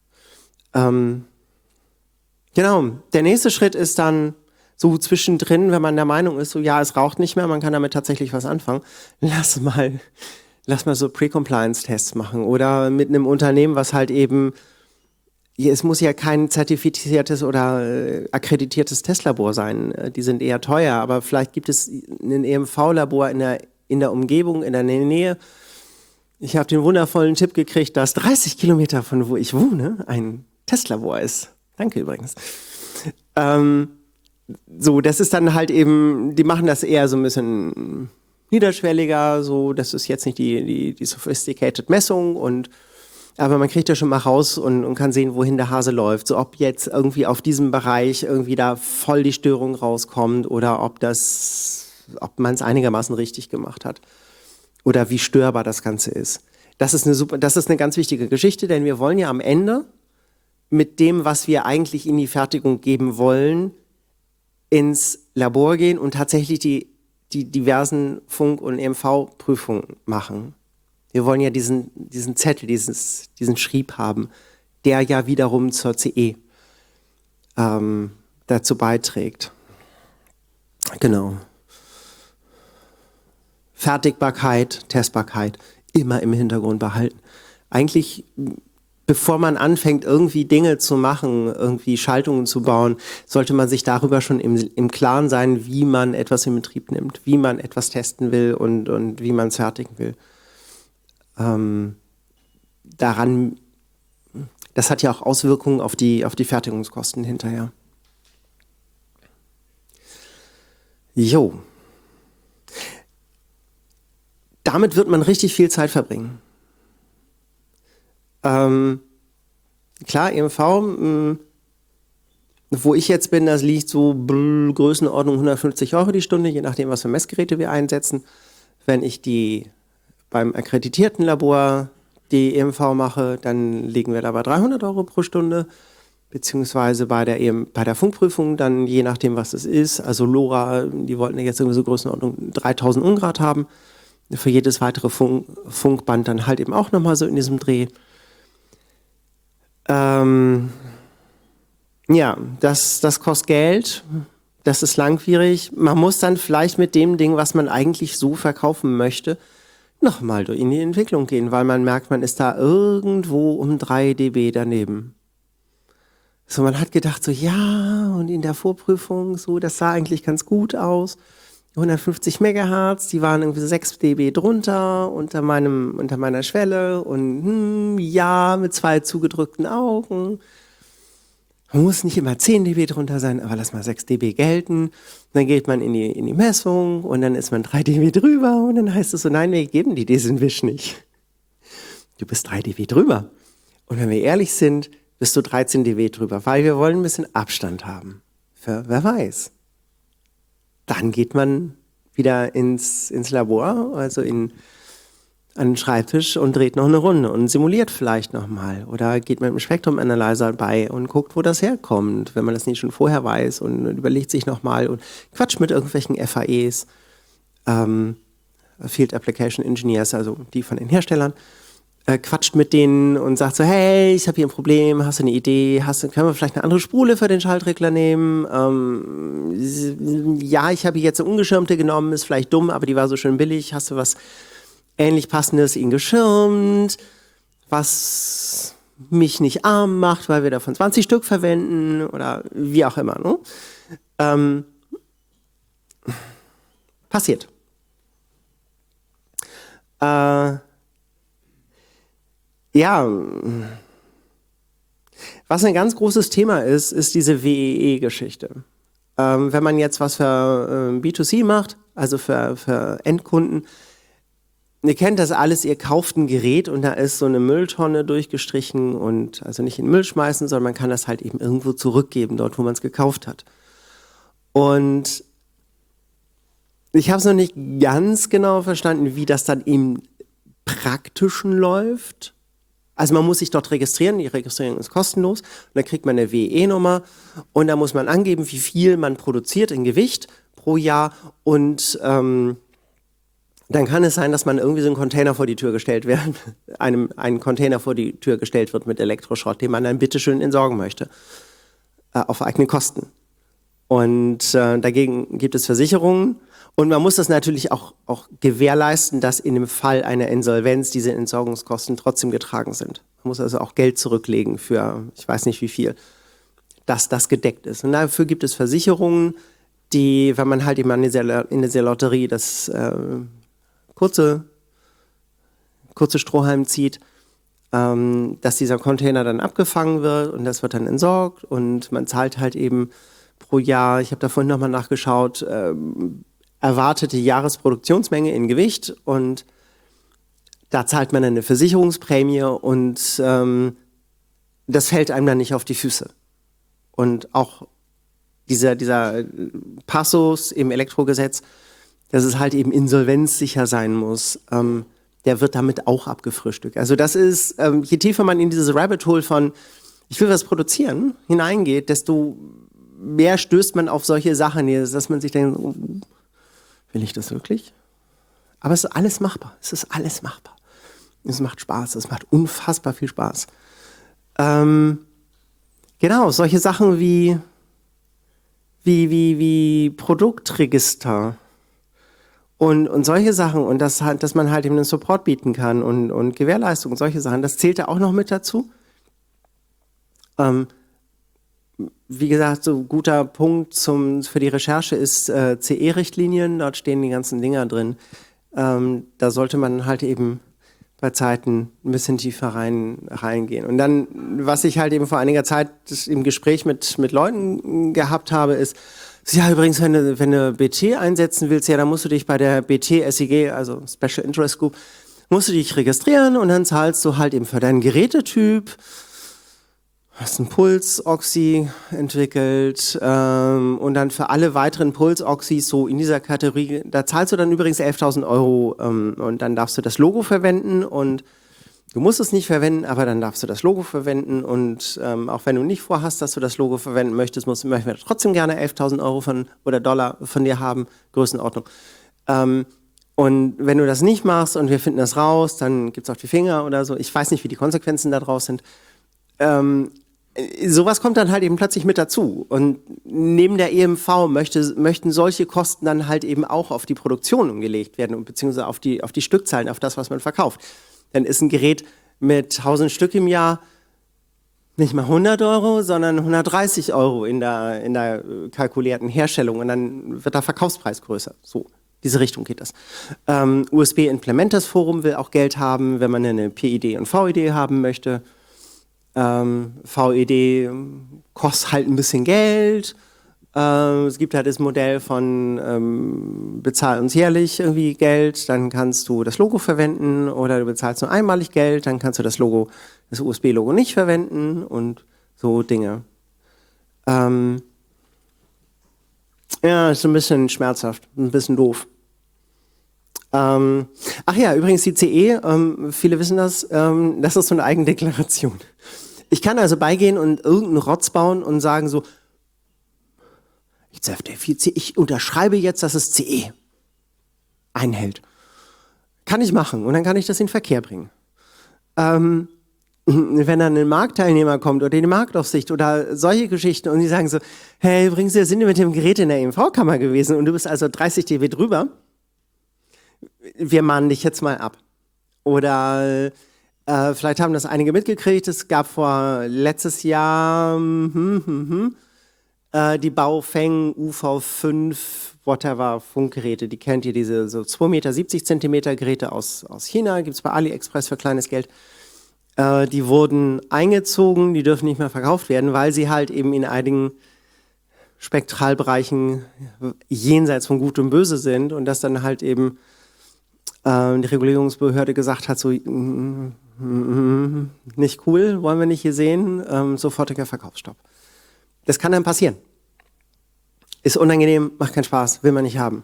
Ähm, Genau, der nächste Schritt ist dann so zwischendrin, wenn man der Meinung ist, so ja, es raucht nicht mehr, man kann damit tatsächlich was anfangen. Lass mal, lass mal so Pre-Compliance-Tests machen oder mit einem Unternehmen, was halt eben, es muss ja kein zertifiziertes oder äh, akkreditiertes Testlabor sein, die sind eher teuer, aber vielleicht gibt es ein E M V-Labor in der, in der Umgebung, in der Nähe. Ich habe den wundervollen Tipp gekriegt, dass dreißig Kilometer von wo ich wohne ein Testlabor ist. Danke übrigens. Ähm, so, das ist dann halt eben, die machen das eher so ein bisschen niederschwelliger, so, das ist jetzt nicht die, die, die sophisticated Messung und, aber man kriegt ja schon mal raus und, und kann sehen, wohin der Hase läuft. So, ob jetzt irgendwie auf diesem Bereich irgendwie da voll die Störung rauskommt oder ob das, ob man es einigermaßen richtig gemacht hat oder wie störbar das Ganze ist. Das ist eine super, das ist eine ganz wichtige Geschichte, denn wir wollen ja am Ende mit dem, was wir eigentlich in die Fertigung geben wollen, ins Labor gehen und tatsächlich die, die diversen Funk- und E M V-Prüfungen machen. Wir wollen ja diesen, diesen Zettel, dieses, diesen Schrieb haben, der ja wiederum zur C E ähm, dazu beiträgt. Genau. Fertigbarkeit, Testbarkeit immer im Hintergrund behalten. Eigentlich, bevor man anfängt, irgendwie Dinge zu machen, irgendwie Schaltungen zu bauen, sollte man sich darüber schon im, im Klaren sein, wie man etwas in Betrieb nimmt, wie man etwas testen will und, und wie man es fertigen will. Ähm, daran, das hat ja auch Auswirkungen auf die, auf die Fertigungskosten hinterher. Jo. Damit wird man richtig viel Zeit verbringen. Ähm, klar, E M V, mh, wo ich jetzt bin, das liegt so brr, Größenordnung hundertfünfzig Euro die Stunde, je nachdem, was für Messgeräte wir einsetzen. Wenn ich die beim akkreditierten Labor die E M V mache, dann liegen wir da bei dreihundert Euro pro Stunde, beziehungsweise bei der, E M, bei der Funkprüfung dann, je nachdem, was es ist. Also LoRa, die wollten ja jetzt irgendwie so Größenordnung dreitausend Ungrad haben. Für jedes weitere Funk, Funkband dann halt eben auch nochmal so in diesem Dreh. Ähm, ja, das, das kostet Geld, das ist langwierig. Man muss dann vielleicht mit dem Ding, was man eigentlich so verkaufen möchte, nochmal in die Entwicklung gehen, weil man merkt, man ist da irgendwo um drei dB daneben. So, man hat gedacht so, ja, und in der Vorprüfung, so, das sah eigentlich ganz gut aus. hundertfünfzig Megahertz, die waren irgendwie sechs dB drunter unter meinem, unter meiner Schwelle und hm, ja, mit zwei zugedrückten Augen. Man muss nicht immer zehn dB drunter sein, aber lass mal sechs dB gelten. Dann geht man in die, in die Messung und dann ist man drei dB drüber und dann heißt es so, nein, wir geben dir diesen Wisch nicht. Du bist drei dB drüber. Und wenn wir ehrlich sind, bist du dreizehn dB drüber, weil wir wollen ein bisschen Abstand haben. Für, wer weiß. Dann geht man wieder ins, ins Labor, also in, an den Schreibtisch und dreht noch eine Runde und simuliert vielleicht nochmal. Oder geht mit dem Spektrum-Analyzer bei und guckt, wo das herkommt, wenn man das nicht schon vorher weiß und überlegt sich nochmal und quatscht mit irgendwelchen F A Es, ähm, Field Application Engineers, also die von den Herstellern, äh, quatscht mit denen und sagt so, hey, ich habe hier ein Problem, hast du eine Idee, hast du, können wir vielleicht eine andere Spule für den Schaltregler nehmen? Ähm, ja, ich habe jetzt eine ungeschirmte genommen, ist vielleicht dumm, aber die war so schön billig, hast du was ähnlich Passendes in geschirmt, was mich nicht arm macht, weil wir davon zwanzig Stück verwenden oder wie auch immer. Ne? Ähm, passiert. Äh, Ja, was ein ganz großes Thema ist, ist diese W E E-Geschichte. Ähm, wenn man jetzt was für äh, B zwei C macht, also für, für Endkunden, ihr kennt das alles, ihr kauft ein Gerät und da ist so eine Mülltonne durchgestrichen und also nicht in den Müll schmeißen, sondern man kann das halt eben irgendwo zurückgeben, dort wo man es gekauft hat. Und ich habe es noch nicht ganz genau verstanden, wie das dann im Praktischen läuft. Also man muss sich dort registrieren, die Registrierung ist kostenlos und dann kriegt man eine W E E-Nummer und da muss man angeben, wie viel man produziert in Gewicht pro Jahr und ähm, dann kann es sein, dass man irgendwie so einen Container vor die Tür gestellt wird, einem einen Container vor die Tür gestellt wird mit Elektroschrott, den man dann bitteschön entsorgen möchte, äh, auf eigene Kosten. Und äh, dagegen gibt es Versicherungen. Und man muss das natürlich auch, auch gewährleisten, dass in dem Fall einer Insolvenz diese Entsorgungskosten trotzdem getragen sind. Man muss also auch Geld zurücklegen für, ich weiß nicht wie viel, dass das gedeckt ist. Und dafür gibt es Versicherungen, die, wenn man halt eben in dieser, in dieser Lotterie das äh, kurze, kurze Strohhalm zieht, ähm, dass dieser Container dann abgefangen wird und das wird dann entsorgt und man zahlt halt eben pro Jahr, ich habe da vorhin nochmal nachgeschaut, ähm, erwartete Jahresproduktionsmenge in Gewicht und da zahlt man eine Versicherungsprämie und ähm, das fällt einem dann nicht auf die Füße. Und auch dieser, dieser Passus im Elektrogesetz, dass es halt eben insolvenzsicher sein muss, ähm, der wird damit auch abgefrühstückt. Also das ist, ähm, je tiefer man in dieses Rabbit Hole von ich will was produzieren, hineingeht, desto mehr stößt man auf solche Sachen, dass man sich denkt, oh, will ich das wirklich? Aber es ist alles machbar. Es ist alles machbar. Es macht Spaß. Es macht unfassbar viel Spaß. Ähm, genau, solche Sachen wie, wie, wie, wie Produktregister und, und solche Sachen und das halt, dass man halt eben einen Support bieten kann und, und Gewährleistung und solche Sachen, das zählt ja auch noch mit dazu. Ähm, wie gesagt, so ein guter Punkt zum, für die Recherche ist äh, C E-Richtlinien, dort stehen die ganzen Dinger drin. Ähm, da sollte man halt eben bei Zeiten ein bisschen tiefer rein, reingehen. Und dann, was ich halt eben vor einiger Zeit im Gespräch mit, mit Leuten gehabt habe, ist, ja, übrigens, wenn du, wenn du B T einsetzen willst, ja, dann musst du dich bei der B T S I G, also Special Interest Group, musst du dich registrieren und dann zahlst du halt eben für deinen Gerätetyp, hast einen Puls-Oxy entwickelt ähm, und dann für alle weiteren Puls-Oxys so in dieser Kategorie, da zahlst du dann übrigens elftausend Euro ähm, und dann darfst du das Logo verwenden und du musst es nicht verwenden, aber dann darfst du das Logo verwenden und ähm, auch wenn du nicht vorhast, dass du das Logo verwenden möchtest, musst, möchten wir trotzdem gerne elftausend Euro von, oder Dollar von dir haben, Größenordnung. Ähm, und wenn du das nicht machst und wir finden das raus, dann gibt es auf die Finger oder so. Ich weiß nicht, wie die Konsequenzen da draus sind. Ähm, Sowas kommt dann halt eben plötzlich mit dazu. Und neben der E M V möchte, möchten solche Kosten dann halt eben auch auf die Produktion umgelegt werden, beziehungsweise auf die, auf die Stückzahlen, auf das, was man verkauft. Dann ist ein Gerät mit tausend Stück im Jahr nicht mal hundert Euro, sondern hundertdreißig Euro in der, in der kalkulierten Herstellung. Und dann wird der Verkaufspreis größer. So, diese Richtung geht das. Ähm, U S B Implementers Forum will auch Geld haben, wenn man eine P I D und V I D haben möchte. Ähm, V E D kostet halt ein bisschen Geld. Ähm, es gibt halt das Modell von ähm, bezahl uns jährlich irgendwie Geld, dann kannst du das Logo verwenden oder du bezahlst nur einmalig Geld, dann kannst du das Logo, das U S B-Logo nicht verwenden und so Dinge. Ähm, ja, ist ein bisschen schmerzhaft, ein bisschen doof. Ähm, ach ja, übrigens die C E, ähm, viele wissen das, ähm, das ist so eine Eigendeklaration. Ich kann also beigehen und irgendeinen Rotz bauen und sagen so, ich zertifiziere, ich unterschreibe jetzt, dass es C E einhält. Kann ich machen und dann kann ich das in den Verkehr bringen. Ähm, wenn dann ein Marktteilnehmer kommt oder die Marktaufsicht oder solche Geschichten und die sagen so, hey, übrigens, wir sind mit dem Gerät in der E M V-Kammer gewesen und du bist also dreißig dB drüber, wir mahnen dich jetzt mal ab. Oder äh, vielleicht haben das einige mitgekriegt, es gab vor letztes Jahr hm, hm, hm, äh, die Baofeng U V fünf, whatever, Funkgeräte, die kennt ihr, diese so zwei Meter siebzig Zentimeter Geräte aus, aus China, gibt es bei AliExpress für kleines Geld. Äh, die wurden eingezogen, die dürfen nicht mehr verkauft werden, weil sie halt eben in einigen Spektralbereichen jenseits von Gut und Böse sind und das dann halt eben äh, die Regulierungsbehörde gesagt hat, so mm, mm, nicht cool, wollen wir nicht hier sehen, ähm, sofortiger Verkaufsstopp. Das kann dann passieren. Ist unangenehm, macht keinen Spaß, will man nicht haben.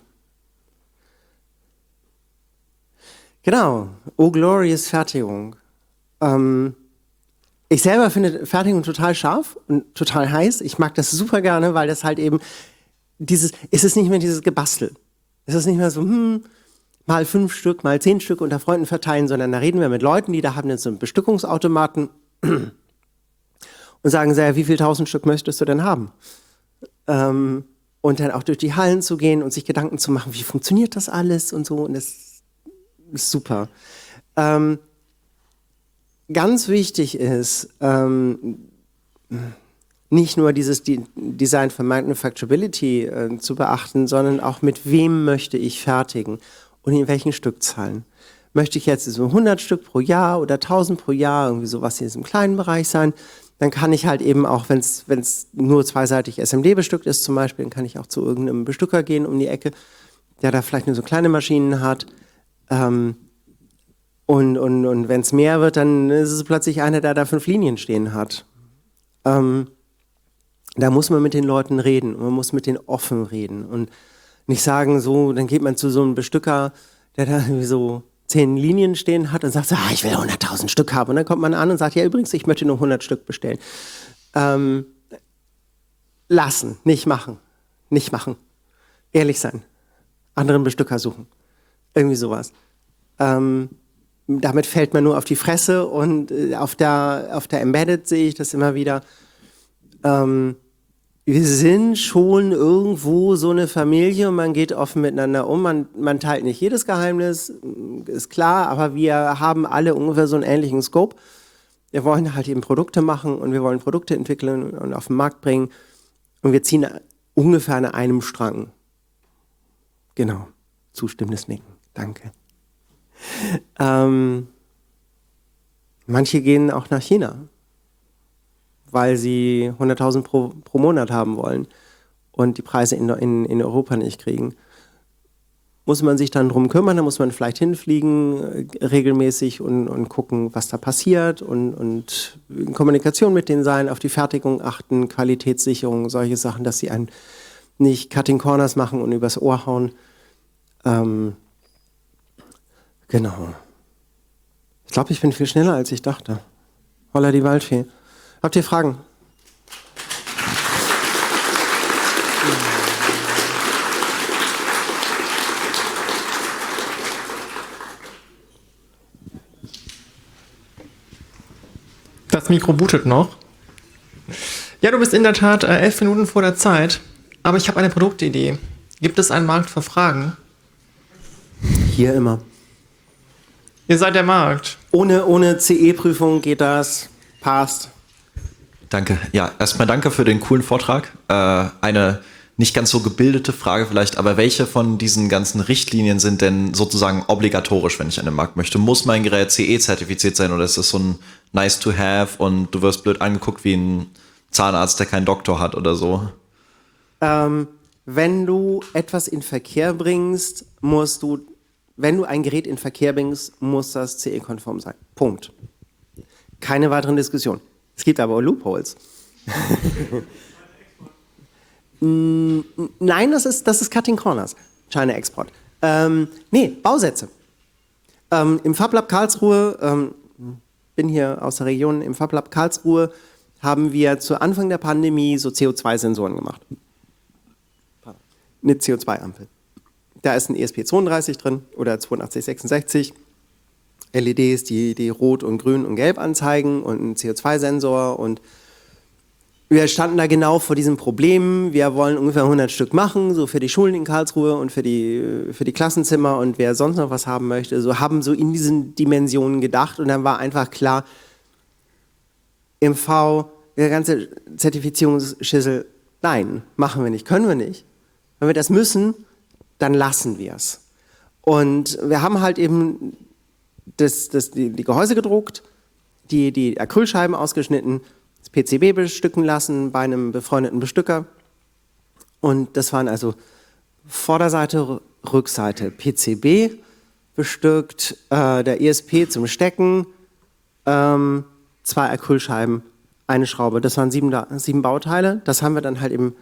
Genau, Oh Glorious Fertigung. Ähm, ich selber finde Fertigung total scharf und total heiß. Ich mag das super gerne, weil das halt eben dieses, es ist nicht mehr dieses Gebastel. Es ist nicht mehr so, hm, mal fünf Stück, mal zehn Stück unter Freunden verteilen, sondern da reden wir mit Leuten, die da haben jetzt so einen Bestückungsautomaten und sagen, sehr, wie viel tausend Stück möchtest du denn haben? Ähm, und dann auch durch die Hallen zu gehen und sich Gedanken zu machen, wie funktioniert das alles und so. Und das ist super. Ähm, ganz wichtig ist, ähm, nicht nur dieses De- Design for Manufacturability äh, zu beachten, sondern auch mit wem möchte ich fertigen und in welchen Stückzahlen. Möchte ich jetzt so hundert Stück pro Jahr oder tausend pro Jahr, irgendwie sowas in diesem kleinen Bereich sein, dann kann ich halt eben auch, wenn es nur zweiseitig S M D bestückt ist zum Beispiel, dann kann ich auch zu irgendeinem Bestücker gehen um die Ecke, der da vielleicht nur so kleine Maschinen hat. Ähm, und und, und wenn es mehr wird, dann ist es plötzlich einer, der da fünf Linien stehen hat. Ähm, da muss man mit den Leuten reden, man muss mit denen offen reden und nicht sagen, so, dann geht man zu so einem Bestücker, der da irgendwie so zehn Linien stehen hat und sagt, so, ah, ich will hunderttausend Stück haben. Und dann kommt man an und sagt, ja übrigens, ich möchte nur hundert Stück bestellen. Ähm, lassen, nicht machen. Nicht machen. Ehrlich sein. Anderen Bestücker suchen. Irgendwie sowas. Ähm, damit fällt man nur auf die Fresse und äh, auf der, auf der Embedded sehe ich das immer wieder. Ähm, wir sind schon irgendwo so eine Familie und man geht offen miteinander um. Man, man teilt nicht jedes Geheimnis, ist klar, aber wir haben alle ungefähr so einen ähnlichen Scope. Wir wollen halt eben Produkte machen und wir wollen Produkte entwickeln und auf den Markt bringen. Und wir ziehen ungefähr an einem Strang. Genau. Zustimmendes Nicken. Danke. Ähm, manche gehen auch nach China, weil sie hunderttausend pro, pro Monat haben wollen und die Preise in, in, in Europa nicht kriegen. Muss man sich dann drum kümmern, da muss man vielleicht hinfliegen äh, regelmäßig und, und gucken, was da passiert und, und in Kommunikation mit denen sein, auf die Fertigung achten, Qualitätssicherung, solche Sachen, dass sie einen nicht Cutting Corners machen und übers Ohr hauen. Ähm, genau. Ich glaube, ich bin viel schneller, als ich dachte. Holla die Waldfee. Habt ihr Fragen? Das Mikro bootet noch. Ja, du bist in der Tat äh, elf Minuten vor der Zeit, aber ich habe eine Produktidee. Gibt es einen Markt für Fragen? Hier immer. Ihr seid der Markt. Ohne, ohne C E-Prüfung geht das. Passt. Danke. Ja, erstmal danke für den coolen Vortrag. Äh, eine nicht ganz so gebildete Frage vielleicht, aber welche von diesen ganzen Richtlinien sind denn sozusagen obligatorisch, wenn ich an den Markt möchte? Muss mein Gerät C E-zertifiziert sein oder ist das so ein nice to have und du wirst blöd angeguckt wie ein Zahnarzt, der keinen Doktor hat oder so? Ähm, wenn du etwas in Verkehr bringst, musst du, wenn du ein Gerät in Verkehr bringst, muss das C E-konform sein. Punkt. Keine weiteren Diskussionen. Es gibt aber auch Loopholes. Nein, das ist, das ist Cutting Corners, China Export. Ähm, nee, Bausätze. Ähm, Im FabLab Karlsruhe, ähm, bin hier aus der Region, im FabLab Karlsruhe haben wir zu Anfang der Pandemie so C O zwei Sensoren gemacht. Eine C O zwei Ampel. Da ist ein E S P zweiunddreißig drin oder zweiundachtzig sechsundsechzig. L E Ds, die, die rot und grün und gelb anzeigen und ein C O zwei Sensor und wir standen da genau vor diesem Problem. Wir wollen ungefähr hundert Stück machen, so für die Schulen in Karlsruhe und für die, für die Klassenzimmer und wer sonst noch was haben möchte. So haben so in diesen Dimensionen gedacht und dann war einfach klar, M V, der ganze Zertifizierungsschissel, nein, machen wir nicht, können wir nicht. Wenn wir das müssen, dann lassen wir es. Und wir haben halt eben das, das, die, die Gehäuse gedruckt, die, die Acrylscheiben ausgeschnitten, das P C B bestücken lassen bei einem befreundeten Bestücker. Und das waren also Vorderseite, Rückseite, P C B bestückt, äh, der E S P zum Stecken, ähm, zwei Acrylscheiben, eine Schraube. Das waren sieben, sieben Bauteile. Das haben wir dann halt eben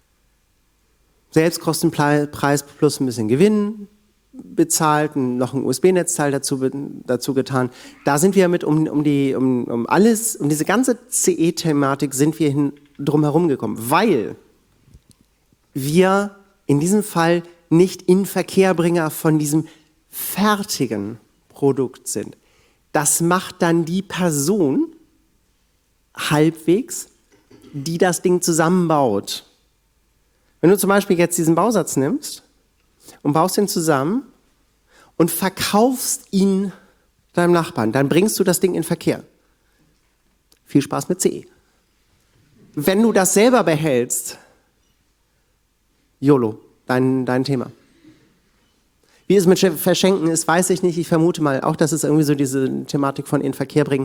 Selbstkostenpreis plus ein bisschen Gewinn bezahlt, noch ein U S B-Netzteil dazu, dazu getan. Da sind wir mit um, um, die, um, um alles, um diese ganze C E-Thematik sind wir hin, drum herum gekommen, weil wir in diesem Fall nicht Inverkehrbringer von diesem fertigen Produkt sind. Das macht dann die Person halbwegs, die das Ding zusammenbaut. Wenn du zum Beispiel jetzt diesen Bausatz nimmst und baust ihn zusammen und verkaufst ihn deinem Nachbarn, dann bringst du das Ding in Verkehr. Viel Spaß mit C E. Wenn du das selber behältst, YOLO, dein, dein Thema. Wie es mit Verschenken ist, weiß ich nicht. Ich vermute mal auch, dass es irgendwie so diese Thematik von in Verkehr bringen.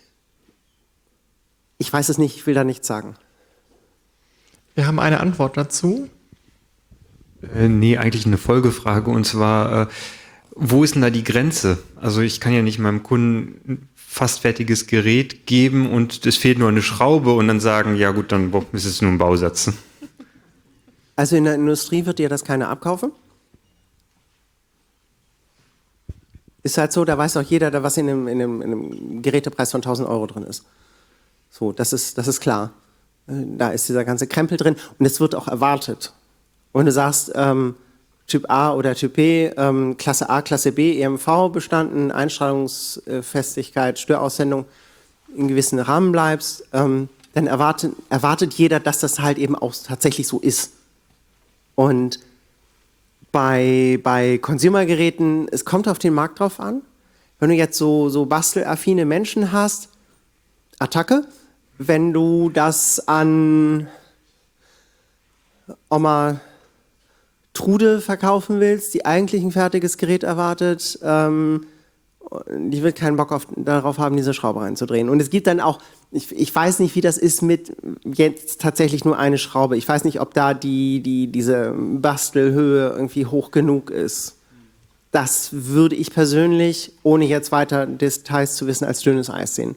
Ich weiß es nicht, ich will da nichts sagen. Wir haben eine Antwort dazu. Äh, nee, eigentlich eine Folgefrage und zwar, äh, wo ist denn da die Grenze? Also ich kann ja nicht meinem Kunden ein fast fertiges Gerät geben und es fehlt nur eine Schraube und dann sagen, ja gut, dann ist es nur ein Bausatz. Also in der Industrie wird dir das keiner abkaufen? Ist halt so, da weiß auch jeder, da was in einem, in, einem, in einem Gerätepreis von tausend Euro drin ist. So, das ist, das ist klar. Da ist dieser ganze Krempel drin und es wird auch erwartet. Und wenn du sagst, ähm, Typ A oder Typ B, ähm, Klasse A, Klasse B, E M V bestanden, Einstrahlungsfestigkeit, Störaussendung in gewissen Rahmen bleibst, ähm, dann erwartet, erwartet jeder, dass das halt eben auch tatsächlich so ist. Und bei, bei Consumer-Geräten, es kommt auf den Markt drauf an. Wenn du jetzt so, so bastelaffine Menschen hast, Attacke. Wenn du das an Oma Trude verkaufen willst, die eigentlich ein fertiges Gerät erwartet, ähm, die wird keinen Bock auf, darauf haben, diese Schraube reinzudrehen. Und es gibt dann auch, ich, ich weiß nicht, wie das ist mit jetzt tatsächlich nur eine Schraube. Ich weiß nicht, ob da die, die, diese Bastelhöhe irgendwie hoch genug ist. Das würde ich persönlich, ohne jetzt weiter Details zu wissen, als dünnes Eis sehen.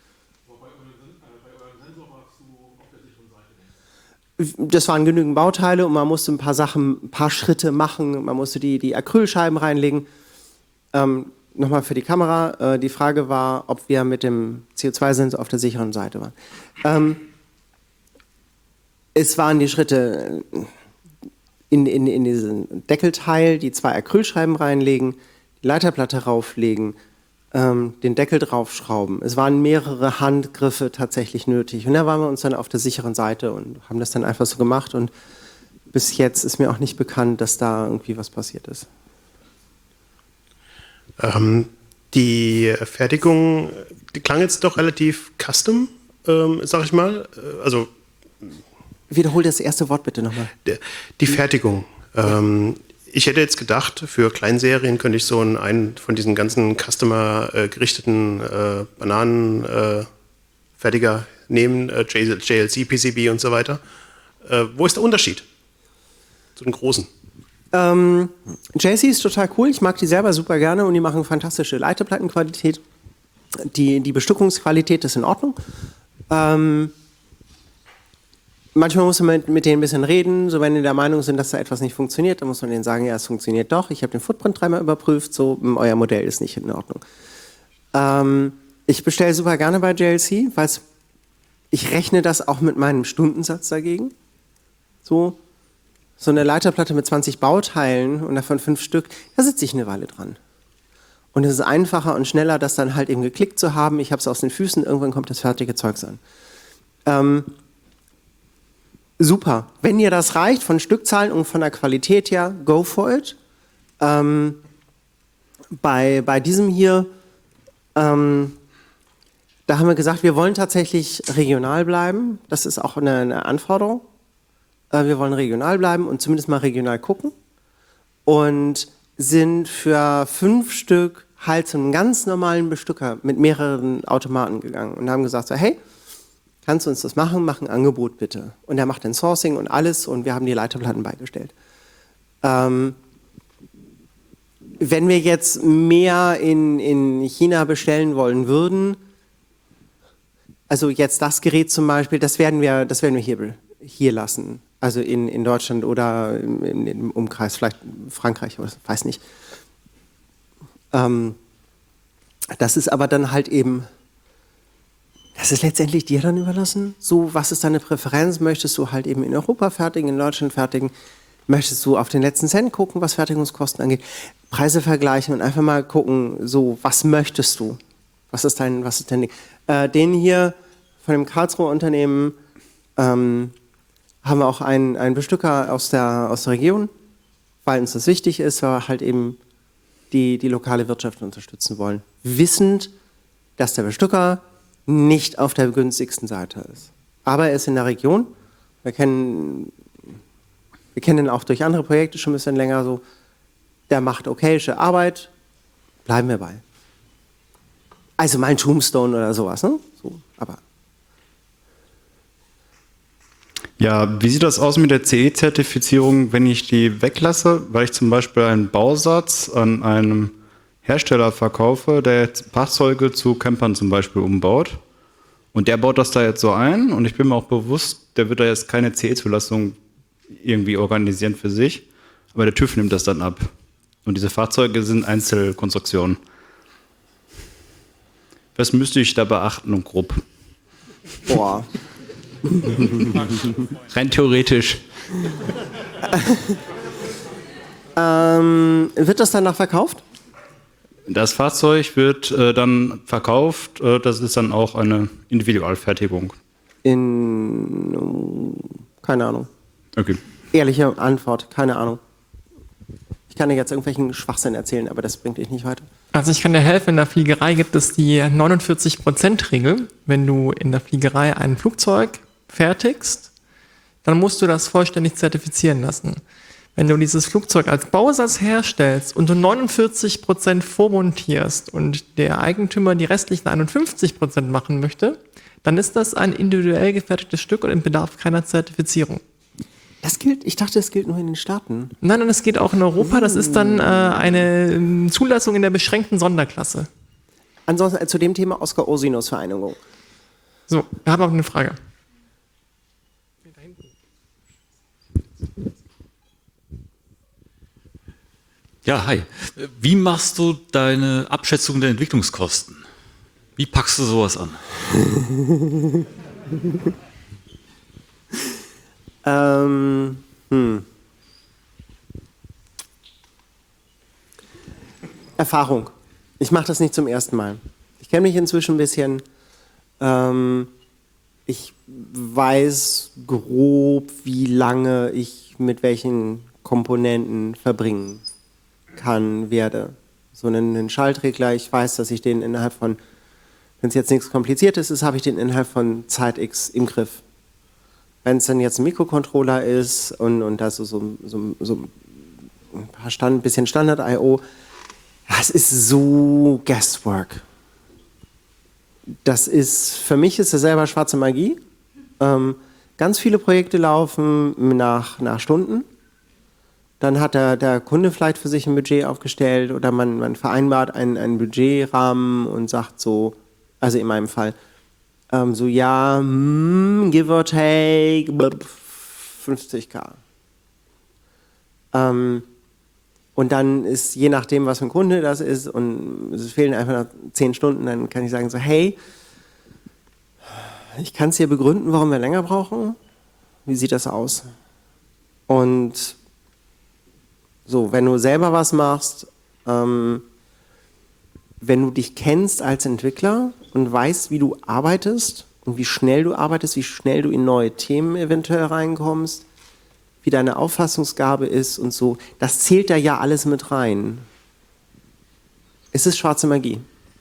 Das waren genügend Bauteile und man musste ein paar Sachen, ein paar Schritte machen. Man musste die, die Acrylscheiben reinlegen. Ähm, Nochmal für die Kamera. Äh, die Frage war, ob wir mit dem C O zwei Sensor auf der sicheren Seite waren. Ähm, es waren die Schritte in, in, in diesen Deckelteil, die zwei Acrylscheiben reinlegen, die Leiterplatte rauflegen, ähm, den Deckel draufschrauben. Es waren mehrere Handgriffe tatsächlich nötig. Und da waren wir uns dann auf der sicheren Seite und haben das dann einfach so gemacht. Und bis jetzt ist mir auch nicht bekannt, dass da irgendwie was passiert ist. Ähm, die Fertigung, die klang jetzt doch relativ custom, ähm, sag ich mal. Also wiederhol das erste Wort bitte nochmal. Die Fertigung. Ähm, ich hätte jetzt gedacht, für Kleinserien könnte ich so einen, einen von diesen ganzen Customer äh, gerichteten äh, Bananenfertiger äh, Fertiger nehmen, äh, J L C, P C B und so weiter. Äh, wo ist der Unterschied zu den großen? Ähm, J L C ist total cool, ich mag die selber super gerne und die machen fantastische Leiterplattenqualität. Die, die Bestückungsqualität ist in Ordnung. Ähm, manchmal muss man mit, mit denen ein bisschen reden, so wenn die der Meinung sind, dass da etwas nicht funktioniert, dann muss man denen sagen, ja, es funktioniert doch, ich habe den Footprint dreimal überprüft, so, euer Modell ist nicht in Ordnung. Ähm, ich bestelle super gerne bei J L C, weil ich rechne das auch mit meinem Stundensatz dagegen. So. So eine Leiterplatte mit zwanzig Bauteilen und davon fünf Stück, da sitze ich eine Weile dran. Und es ist einfacher und schneller, das dann halt eben geklickt zu haben. Ich habe es aus den Füßen, irgendwann kommt das fertige Zeugs an. Ähm, super. Wenn dir das reicht von Stückzahlen und von der Qualität her, go for it. Ähm, bei, bei diesem hier, ähm, da haben wir gesagt, wir wollen tatsächlich regional bleiben. Das ist auch eine, eine Anforderung. Wir wollen regional bleiben und zumindest mal regional gucken und sind für fünf Stück halt zu einem ganz normalen Bestücker mit mehreren Automaten gegangen und haben gesagt, so, hey, kannst du uns das machen? Mach ein Angebot bitte. Und er macht ein Sourcing und alles und wir haben die Leiterplatten beigestellt. Ähm, wenn wir jetzt mehr in, in China bestellen wollen würden, also jetzt das Gerät zum Beispiel, das werden wir, das werden wir hier, hier lassen. Also in, in Deutschland oder im, im Umkreis, vielleicht Frankreich, oder weiß nicht. Ähm, das ist aber dann halt eben, das ist letztendlich dir dann überlassen. So, was ist deine Präferenz? Möchtest du halt eben in Europa fertigen, in Deutschland fertigen? Möchtest du auf den letzten Cent gucken, was Fertigungskosten angeht? Preise vergleichen und einfach mal gucken, so, was möchtest du? Was ist dein, was ist dein Ding? Äh, den hier von dem Karlsruher Unternehmen, ähm, haben wir auch einen, einen Bestücker aus der, aus der Region, weil uns das wichtig ist, weil wir halt eben die, die lokale Wirtschaft unterstützen wollen. Wissend, dass der Bestücker nicht auf der günstigsten Seite ist. Aber er ist in der Region. Wir kennen, wir kennen ihn auch durch andere Projekte schon ein bisschen länger so. Der macht okayische Arbeit, bleiben wir bei. Also mal ein Tombstone oder sowas, ne? So, aber ja, wie sieht das aus mit der C E-Zertifizierung, wenn ich die weglasse, weil ich zum Beispiel einen Bausatz an einem Hersteller verkaufe, der jetzt Fahrzeuge zu Campern zum Beispiel umbaut und der baut das da jetzt so ein und ich bin mir auch bewusst, der wird da jetzt keine C E-Zulassung irgendwie organisieren für sich, aber der TÜV nimmt das dann ab. Und diese Fahrzeuge sind Einzelkonstruktionen. Was müsste ich da beachten und grob? Boah. Rein theoretisch. ähm, wird das danach verkauft? Das Fahrzeug wird äh, dann verkauft. Äh, das ist dann auch eine Individualfertigung. In. Keine Ahnung. Okay. Ehrliche Antwort, keine Ahnung. Ich kann dir jetzt irgendwelchen Schwachsinn erzählen, aber das bringt dich nicht weiter. Also ich kann dir helfen, in der Fliegerei gibt es die neunundvierzig Prozent Regel. Wenn du in der Fliegerei ein Flugzeug fertigst, dann musst du das vollständig zertifizieren lassen. Wenn du dieses Flugzeug als Bausatz herstellst und du neunundvierzig Prozent vormontierst und der Eigentümer die restlichen einundfünfzig Prozent machen möchte, dann ist das ein individuell gefertigtes Stück und bedarf keiner Zertifizierung. Das gilt, ich dachte, das gilt nur in den Staaten. Nein, nein, das geht auch in Europa. Das ist dann äh, eine ähm, Zulassung in der beschränkten Sonderklasse. Ansonsten äh, zu dem Thema Oskar-Ursinus-Vereinigung. So, wir haben auch eine Frage. Ja, hi. Wie machst du deine Abschätzung der Entwicklungskosten? Wie packst du sowas an? ähm, hm. Erfahrung. Ich mache das nicht zum ersten Mal. Ich kenne mich inzwischen ein bisschen. Ähm, ich weiß grob, wie lange ich mit welchen Komponenten verbringen kann, werde. So einen, einen Schaltregler, ich weiß, dass ich den innerhalb von, wenn es jetzt nichts Kompliziertes ist, habe ich den innerhalb von Zeit X im Griff. Wenn es dann jetzt ein Mikrocontroller ist und, und das ist so, so, so ein paar Stand, bisschen Standard-I O, das ist so Guesswork. Das ist, für mich ist das selber schwarze Magie. Ähm, ganz viele Projekte laufen nach, nach Stunden. Dann hat der, der Kunde vielleicht für sich ein Budget aufgestellt oder man, man vereinbart einen, einen Budgetrahmen und sagt so, also in meinem Fall, ähm, so ja, mm, give or take fünfzigtausend. Ähm, und dann ist, je nachdem, was für ein Kunde das ist, und es fehlen einfach noch zehn Stunden, dann kann ich sagen so, hey, ich kann es dir begründen, warum wir länger brauchen. Wie sieht das aus? Und so, wenn du selber was machst, ähm, wenn du dich kennst als Entwickler und weißt, wie du arbeitest und wie schnell du arbeitest, wie schnell du in neue Themen eventuell reinkommst, wie deine Auffassungsgabe ist und so, das zählt da ja alles mit rein. Es ist schwarze Magie.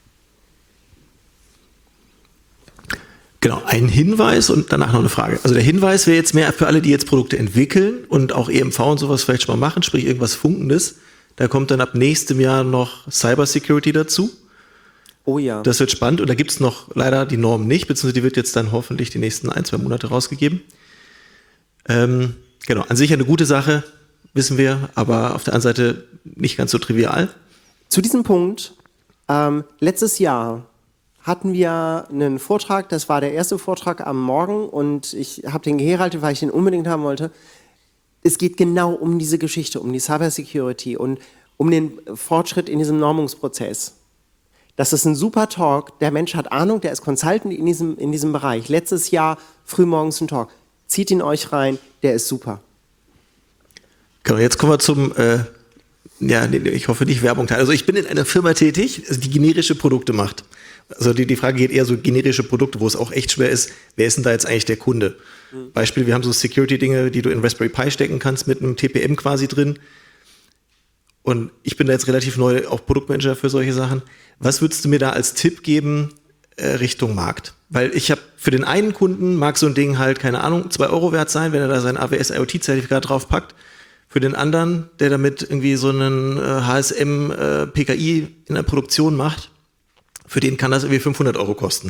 Genau, ein Hinweis und danach noch eine Frage. Also der Hinweis wäre jetzt mehr für alle, die jetzt Produkte entwickeln und auch E M V und sowas vielleicht schon mal machen, sprich irgendwas Funkendes. Da kommt dann ab nächstem Jahr noch Cybersecurity dazu. Oh ja. Das wird spannend und da gibt es noch leider die Norm nicht, beziehungsweise die wird jetzt dann hoffentlich die nächsten ein, zwei Monate rausgegeben. Ähm, genau, an sich eine gute Sache, wissen wir, aber auf der anderen Seite nicht ganz so trivial. Zu diesem Punkt, ähm, letztes Jahr hatten wir einen Vortrag, das war der erste Vortrag am Morgen und ich habe den geherhaltet, weil ich den unbedingt haben wollte. Es geht genau um diese Geschichte, um die Cybersecurity und um den Fortschritt in diesem Normungsprozess. Das ist ein super Talk, der Mensch hat Ahnung, der ist Consultant in diesem, in diesem Bereich. Letztes Jahr frühmorgens ein Talk. Zieht ihn euch rein, der ist super. Genau, jetzt kommen wir zum, äh, ja, ich hoffe nicht Werbung teilen. Also ich bin in einer Firma tätig, die generische Produkte macht. Also die, die Frage geht eher so generische Produkte, wo es auch echt schwer ist, wer ist denn da jetzt eigentlich der Kunde? Mhm. Beispiel, wir haben so Security-Dinge, die du in Raspberry Pi stecken kannst, mit einem T P M quasi drin. Und ich bin da jetzt relativ neu auch Produktmanager für solche Sachen. Was würdest du mir da als Tipp geben äh, Richtung Markt? Weil ich habe für den einen Kunden mag so ein Ding halt, keine Ahnung, zwei Euro wert sein, wenn er da sein A W S IoT-Zertifikat draufpackt. Für den anderen, der damit irgendwie so einen äh, H S M äh, P K I in der Produktion macht, für den kann das irgendwie fünfhundert Euro kosten.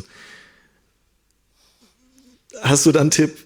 Hast du da einen Tipp?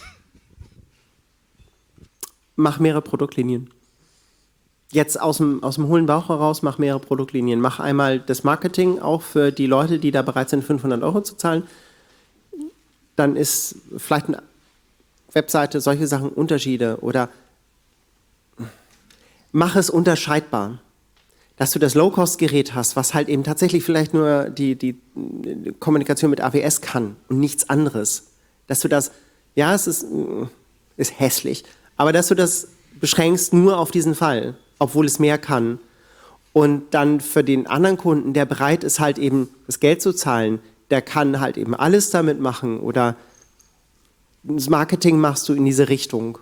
Mach mehrere Produktlinien. Jetzt aus dem, aus dem hohlen Bauch heraus, mach mehrere Produktlinien. Mach einmal das Marketing auch für die Leute, die da bereit sind, fünfhundert Euro zu zahlen. Dann ist vielleicht eine Webseite, solche Sachen, Unterschiede oder mach es unterscheidbar. dass du das Low-Cost-Gerät hast, was halt eben tatsächlich vielleicht nur die, die Kommunikation mit A W S kann und nichts anderes. Dass du das, ja, es ist, ist hässlich, aber dass du das beschränkst nur auf diesen Fall, obwohl es mehr kann. Und dann für den anderen Kunden, der bereit ist, halt eben das Geld zu zahlen, der kann halt eben alles damit machen oder das Marketing machst du in diese Richtung.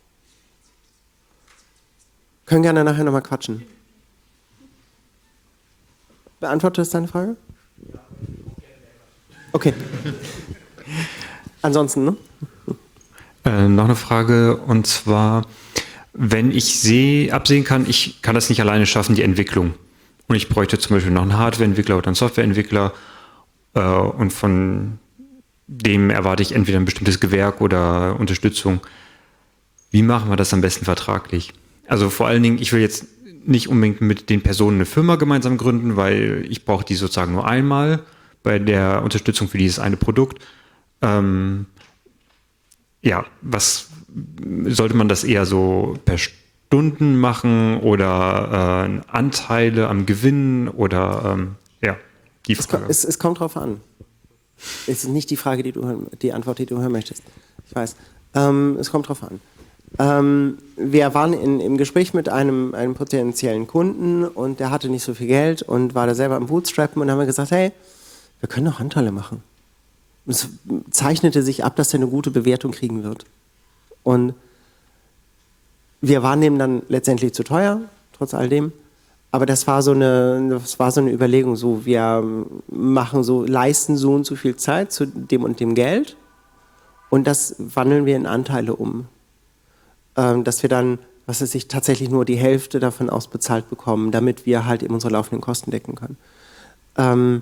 Können gerne nachher nochmal quatschen. Beantwortet das deine Frage? Okay. Ansonsten, ne? Äh, noch eine Frage, und zwar, wenn ich sehe, absehen kann, ich kann das nicht alleine schaffen, die Entwicklung. Und ich bräuchte zum Beispiel noch einen Hardwareentwickler oder einen Softwareentwickler, äh, und von dem erwarte ich entweder ein bestimmtes Gewerk oder Unterstützung. Wie machen wir das am besten vertraglich? Also vor allen Dingen, ich will jetzt nicht unbedingt mit den Personen eine Firma gemeinsam gründen, weil ich brauche die sozusagen nur einmal bei der Unterstützung für dieses eine Produkt. Ähm, ja, was sollte man das eher so per Stunden machen oder äh, Anteile am Gewinn oder ähm, ja, die Frage. Es, es, es kommt drauf an. Es ist nicht die Frage, die du hören, die Antwort, die du hören möchtest. Ich weiß. Ähm, es kommt drauf an. Ähm, wir waren in, im Gespräch mit einem, einem potenziellen Kunden und der hatte nicht so viel Geld und war da selber am Bootstrappen und dann haben wir gesagt, hey, wir können doch Anteile machen. Es zeichnete sich ab, dass er eine gute Bewertung kriegen wird. Und wir waren dem dann letztendlich zu teuer, trotz all dem. Aber das war so eine, das war so eine Überlegung, so wir machen so, leisten so und so viel Zeit zu dem und dem Geld und das wandeln wir in Anteile um. Ähm, dass wir dann, was weiß ich, tatsächlich nur die Hälfte davon ausbezahlt bekommen, damit wir halt eben unsere laufenden Kosten decken können. Ähm,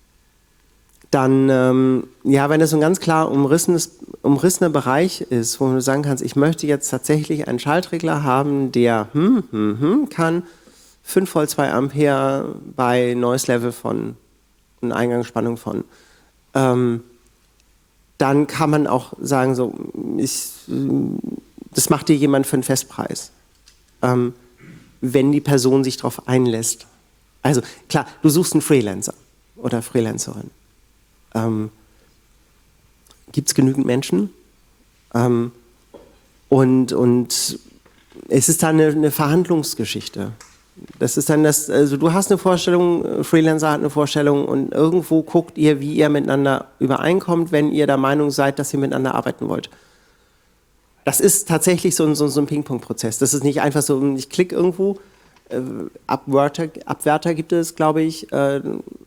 dann, ähm, ja, wenn es so ein ganz klar umrissenes, umrissener Bereich ist, wo du sagen kannst, ich möchte jetzt tatsächlich einen Schaltregler haben, der hm, hm, hm, kann fünf Volt zwei Ampere bei Noise Level von, einer Eingangsspannung von, ähm, dann kann man auch sagen, so, ich, das macht dir jemand für einen Festpreis, ähm, wenn die Person sich darauf einlässt. Also klar, du suchst einen Freelancer oder Freelancerin. Ähm, gibt es genügend Menschen? Ähm, und, und es ist dann eine, eine Verhandlungsgeschichte. Das ist dann das, also du hast eine Vorstellung, Freelancer hat eine Vorstellung und irgendwo guckt ihr, wie ihr miteinander übereinkommt, wenn ihr der Meinung seid, dass ihr miteinander arbeiten wollt. Das ist tatsächlich so ein, so, so ein Ping-Pong-Prozess. Das ist nicht einfach so, ich klicke irgendwo, äh, Abwärter, Abwärter gibt es, glaube ich, äh,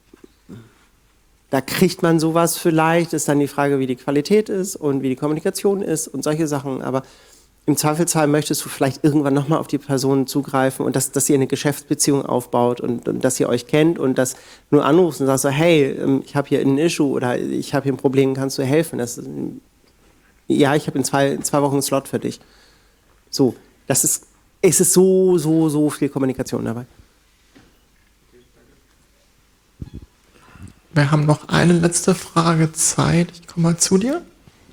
da kriegt man sowas vielleicht, ist dann die Frage, wie die Qualität ist und wie die Kommunikation ist und solche Sachen, aber im Zweifelsfall möchtest du vielleicht irgendwann nochmal auf die Person zugreifen und dass, dass ihr eine Geschäftsbeziehung aufbaut und, und dass ihr euch kennt und das nur anrufst und sagst so, hey, ich habe hier ein Issue oder ich habe hier ein Problem, kannst du helfen? Das, ja, ich habe in zwei, in zwei Wochen einen Slot für dich. So, das ist, es ist so, so, so viel Kommunikation dabei. Wir haben noch eine letzte Frage Zeit. Ich komme mal zu dir.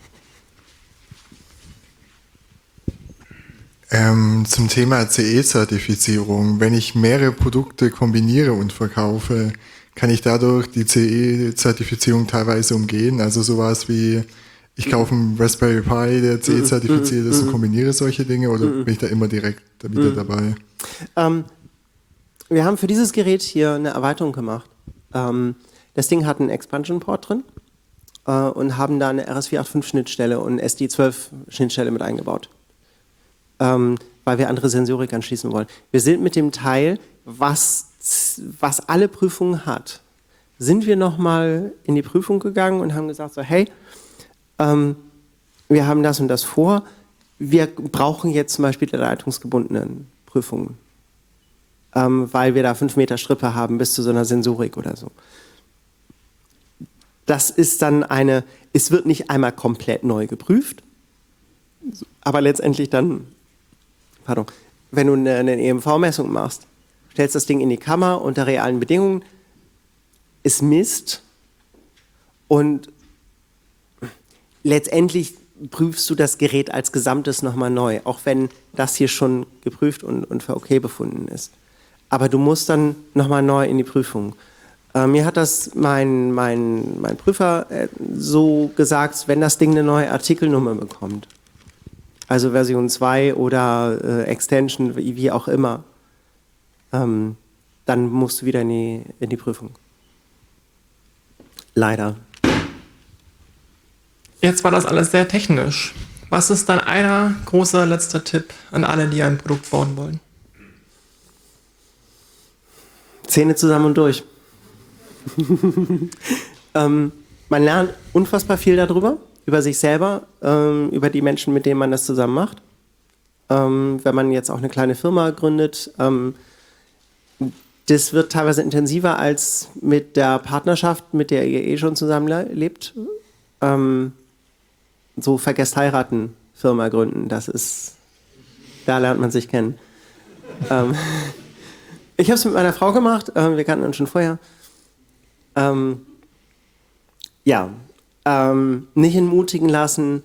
Ähm, zum Thema C E-Zertifizierung. Wenn ich mehrere Produkte kombiniere und verkaufe, kann ich dadurch die C E-Zertifizierung teilweise umgehen? Also sowas wie, ich kaufe einen Raspberry Pi, der C E-zertifiziert ist und kombiniere solche Dinge, oder bin ich da immer direkt wieder dabei? Ähm, wir haben für dieses Gerät hier eine Erweiterung gemacht. Ähm, das Ding hat einen Expansion-Port drin äh, und haben da eine R S vier Punkt fünf Schnittstelle und S D zwölf Schnittstelle mit eingebaut. Ähm, weil wir andere Sensorik anschließen wollen. Wir sind mit dem Teil, was, was alle Prüfungen hat, sind wir nochmal in die Prüfung gegangen und haben gesagt, so, hey, ähm, wir haben das und das vor, wir brauchen jetzt zum Beispiel die leitungsgebundenen Prüfungen, ähm, weil wir da fünf Meter Strippe haben bis zu so einer Sensorik oder so. Das ist dann eine, es wird nicht einmal komplett neu geprüft, aber letztendlich dann, pardon, wenn du eine, eine E M V-Messung machst, stellst das Ding in die Kammer unter realen Bedingungen, es misst und letztendlich prüfst du das Gerät als Gesamtes nochmal neu, auch wenn das hier schon geprüft und, und für okay befunden ist. Aber du musst dann nochmal neu in die Prüfung. Äh, mir hat das mein, mein, mein Prüfer äh, so gesagt, wenn das Ding eine neue Artikelnummer bekommt, also Version zwei oder äh, Extension, wie, wie auch immer, ähm, dann musst du wieder in die, in die Prüfung. Leider. Jetzt war das alles sehr technisch. Was ist dann einer großer letzter Tipp an alle, die ein Produkt bauen wollen? Zähne zusammen und durch. ähm, man lernt unfassbar viel darüber, über sich selber, ähm, über die Menschen, mit denen man das zusammen macht. Ähm, wenn man jetzt auch eine kleine Firma gründet, ähm, das wird teilweise intensiver als mit der Partnerschaft, mit der ihr eh schon zusammenlebt. Ähm, so vergesst heiraten, Firma gründen, das ist, da lernt man sich kennen. ähm, ich habe es mit meiner Frau gemacht, äh, wir kannten uns schon vorher. Ähm, ja, ähm, nicht entmutigen lassen,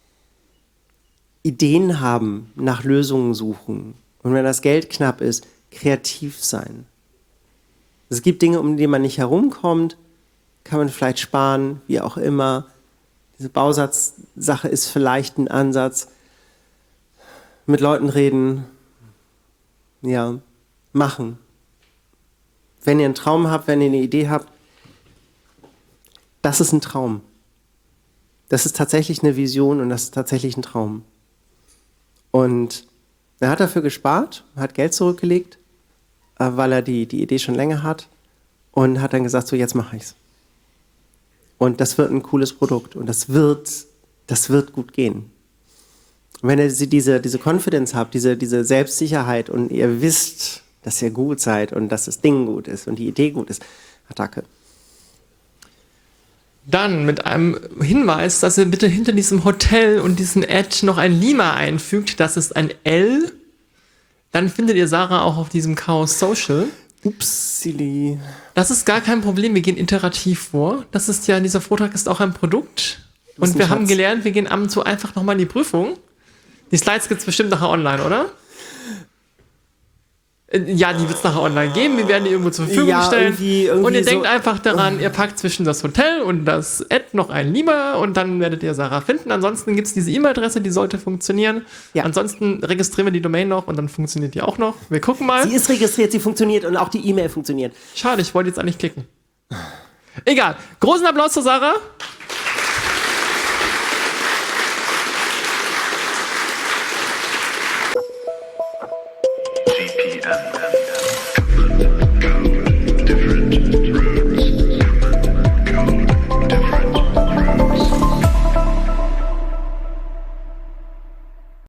Ideen haben, nach Lösungen suchen. Und wenn das Geld knapp ist, kreativ sein. Es gibt Dinge, um die man nicht herumkommt, kann man vielleicht sparen, wie auch immer. Diese Bausatzsache ist vielleicht ein Ansatz. Mit Leuten reden, ja, machen. Wenn ihr einen Traum habt, wenn ihr eine Idee habt, das ist ein Traum. Das ist tatsächlich eine Vision und das ist tatsächlich ein Traum. Und er hat dafür gespart, hat Geld zurückgelegt, weil er die, die Idee schon länger hat und hat dann gesagt, so jetzt mache ich's. Und das wird ein cooles Produkt und das wird, das wird gut gehen. Und wenn ihr diese, diese Confidence habt, diese, diese Selbstsicherheit und ihr wisst, dass ihr gut seid und dass das Ding gut ist und die Idee gut ist, Attacke. Dann mit einem Hinweis, dass ihr bitte hinter diesem Hotel und diesem Ad noch ein Lima einfügt. Das ist ein L. Dann findet ihr Sarah auch auf diesem Chaos Social. Upsili. Das ist gar kein Problem, wir gehen iterativ vor. Das ist ja, dieser Vortrag ist auch ein Produkt. Und wir haben gelernt, wir gehen ab und zu einfach nochmal in die Prüfung. Die Slides gibt es bestimmt nachher online, oder? Ja, die wird es nachher online geben. Wir werden die irgendwo zur Verfügung ja, stellen. Irgendwie, irgendwie und ihr so denkt einfach daran, ihr packt zwischen das Hotel und das Ad noch ein Lima und dann werdet ihr Sarah finden. Ansonsten gibt es diese E-Mail-Adresse, die sollte funktionieren. Ja. Ansonsten registrieren wir die Domain noch und dann funktioniert die auch noch. Wir gucken mal. Sie ist registriert, sie funktioniert und auch die E-Mail funktioniert. Schade, ich wollte jetzt eigentlich klicken. Egal. Großen Applaus für Sarah. G P M.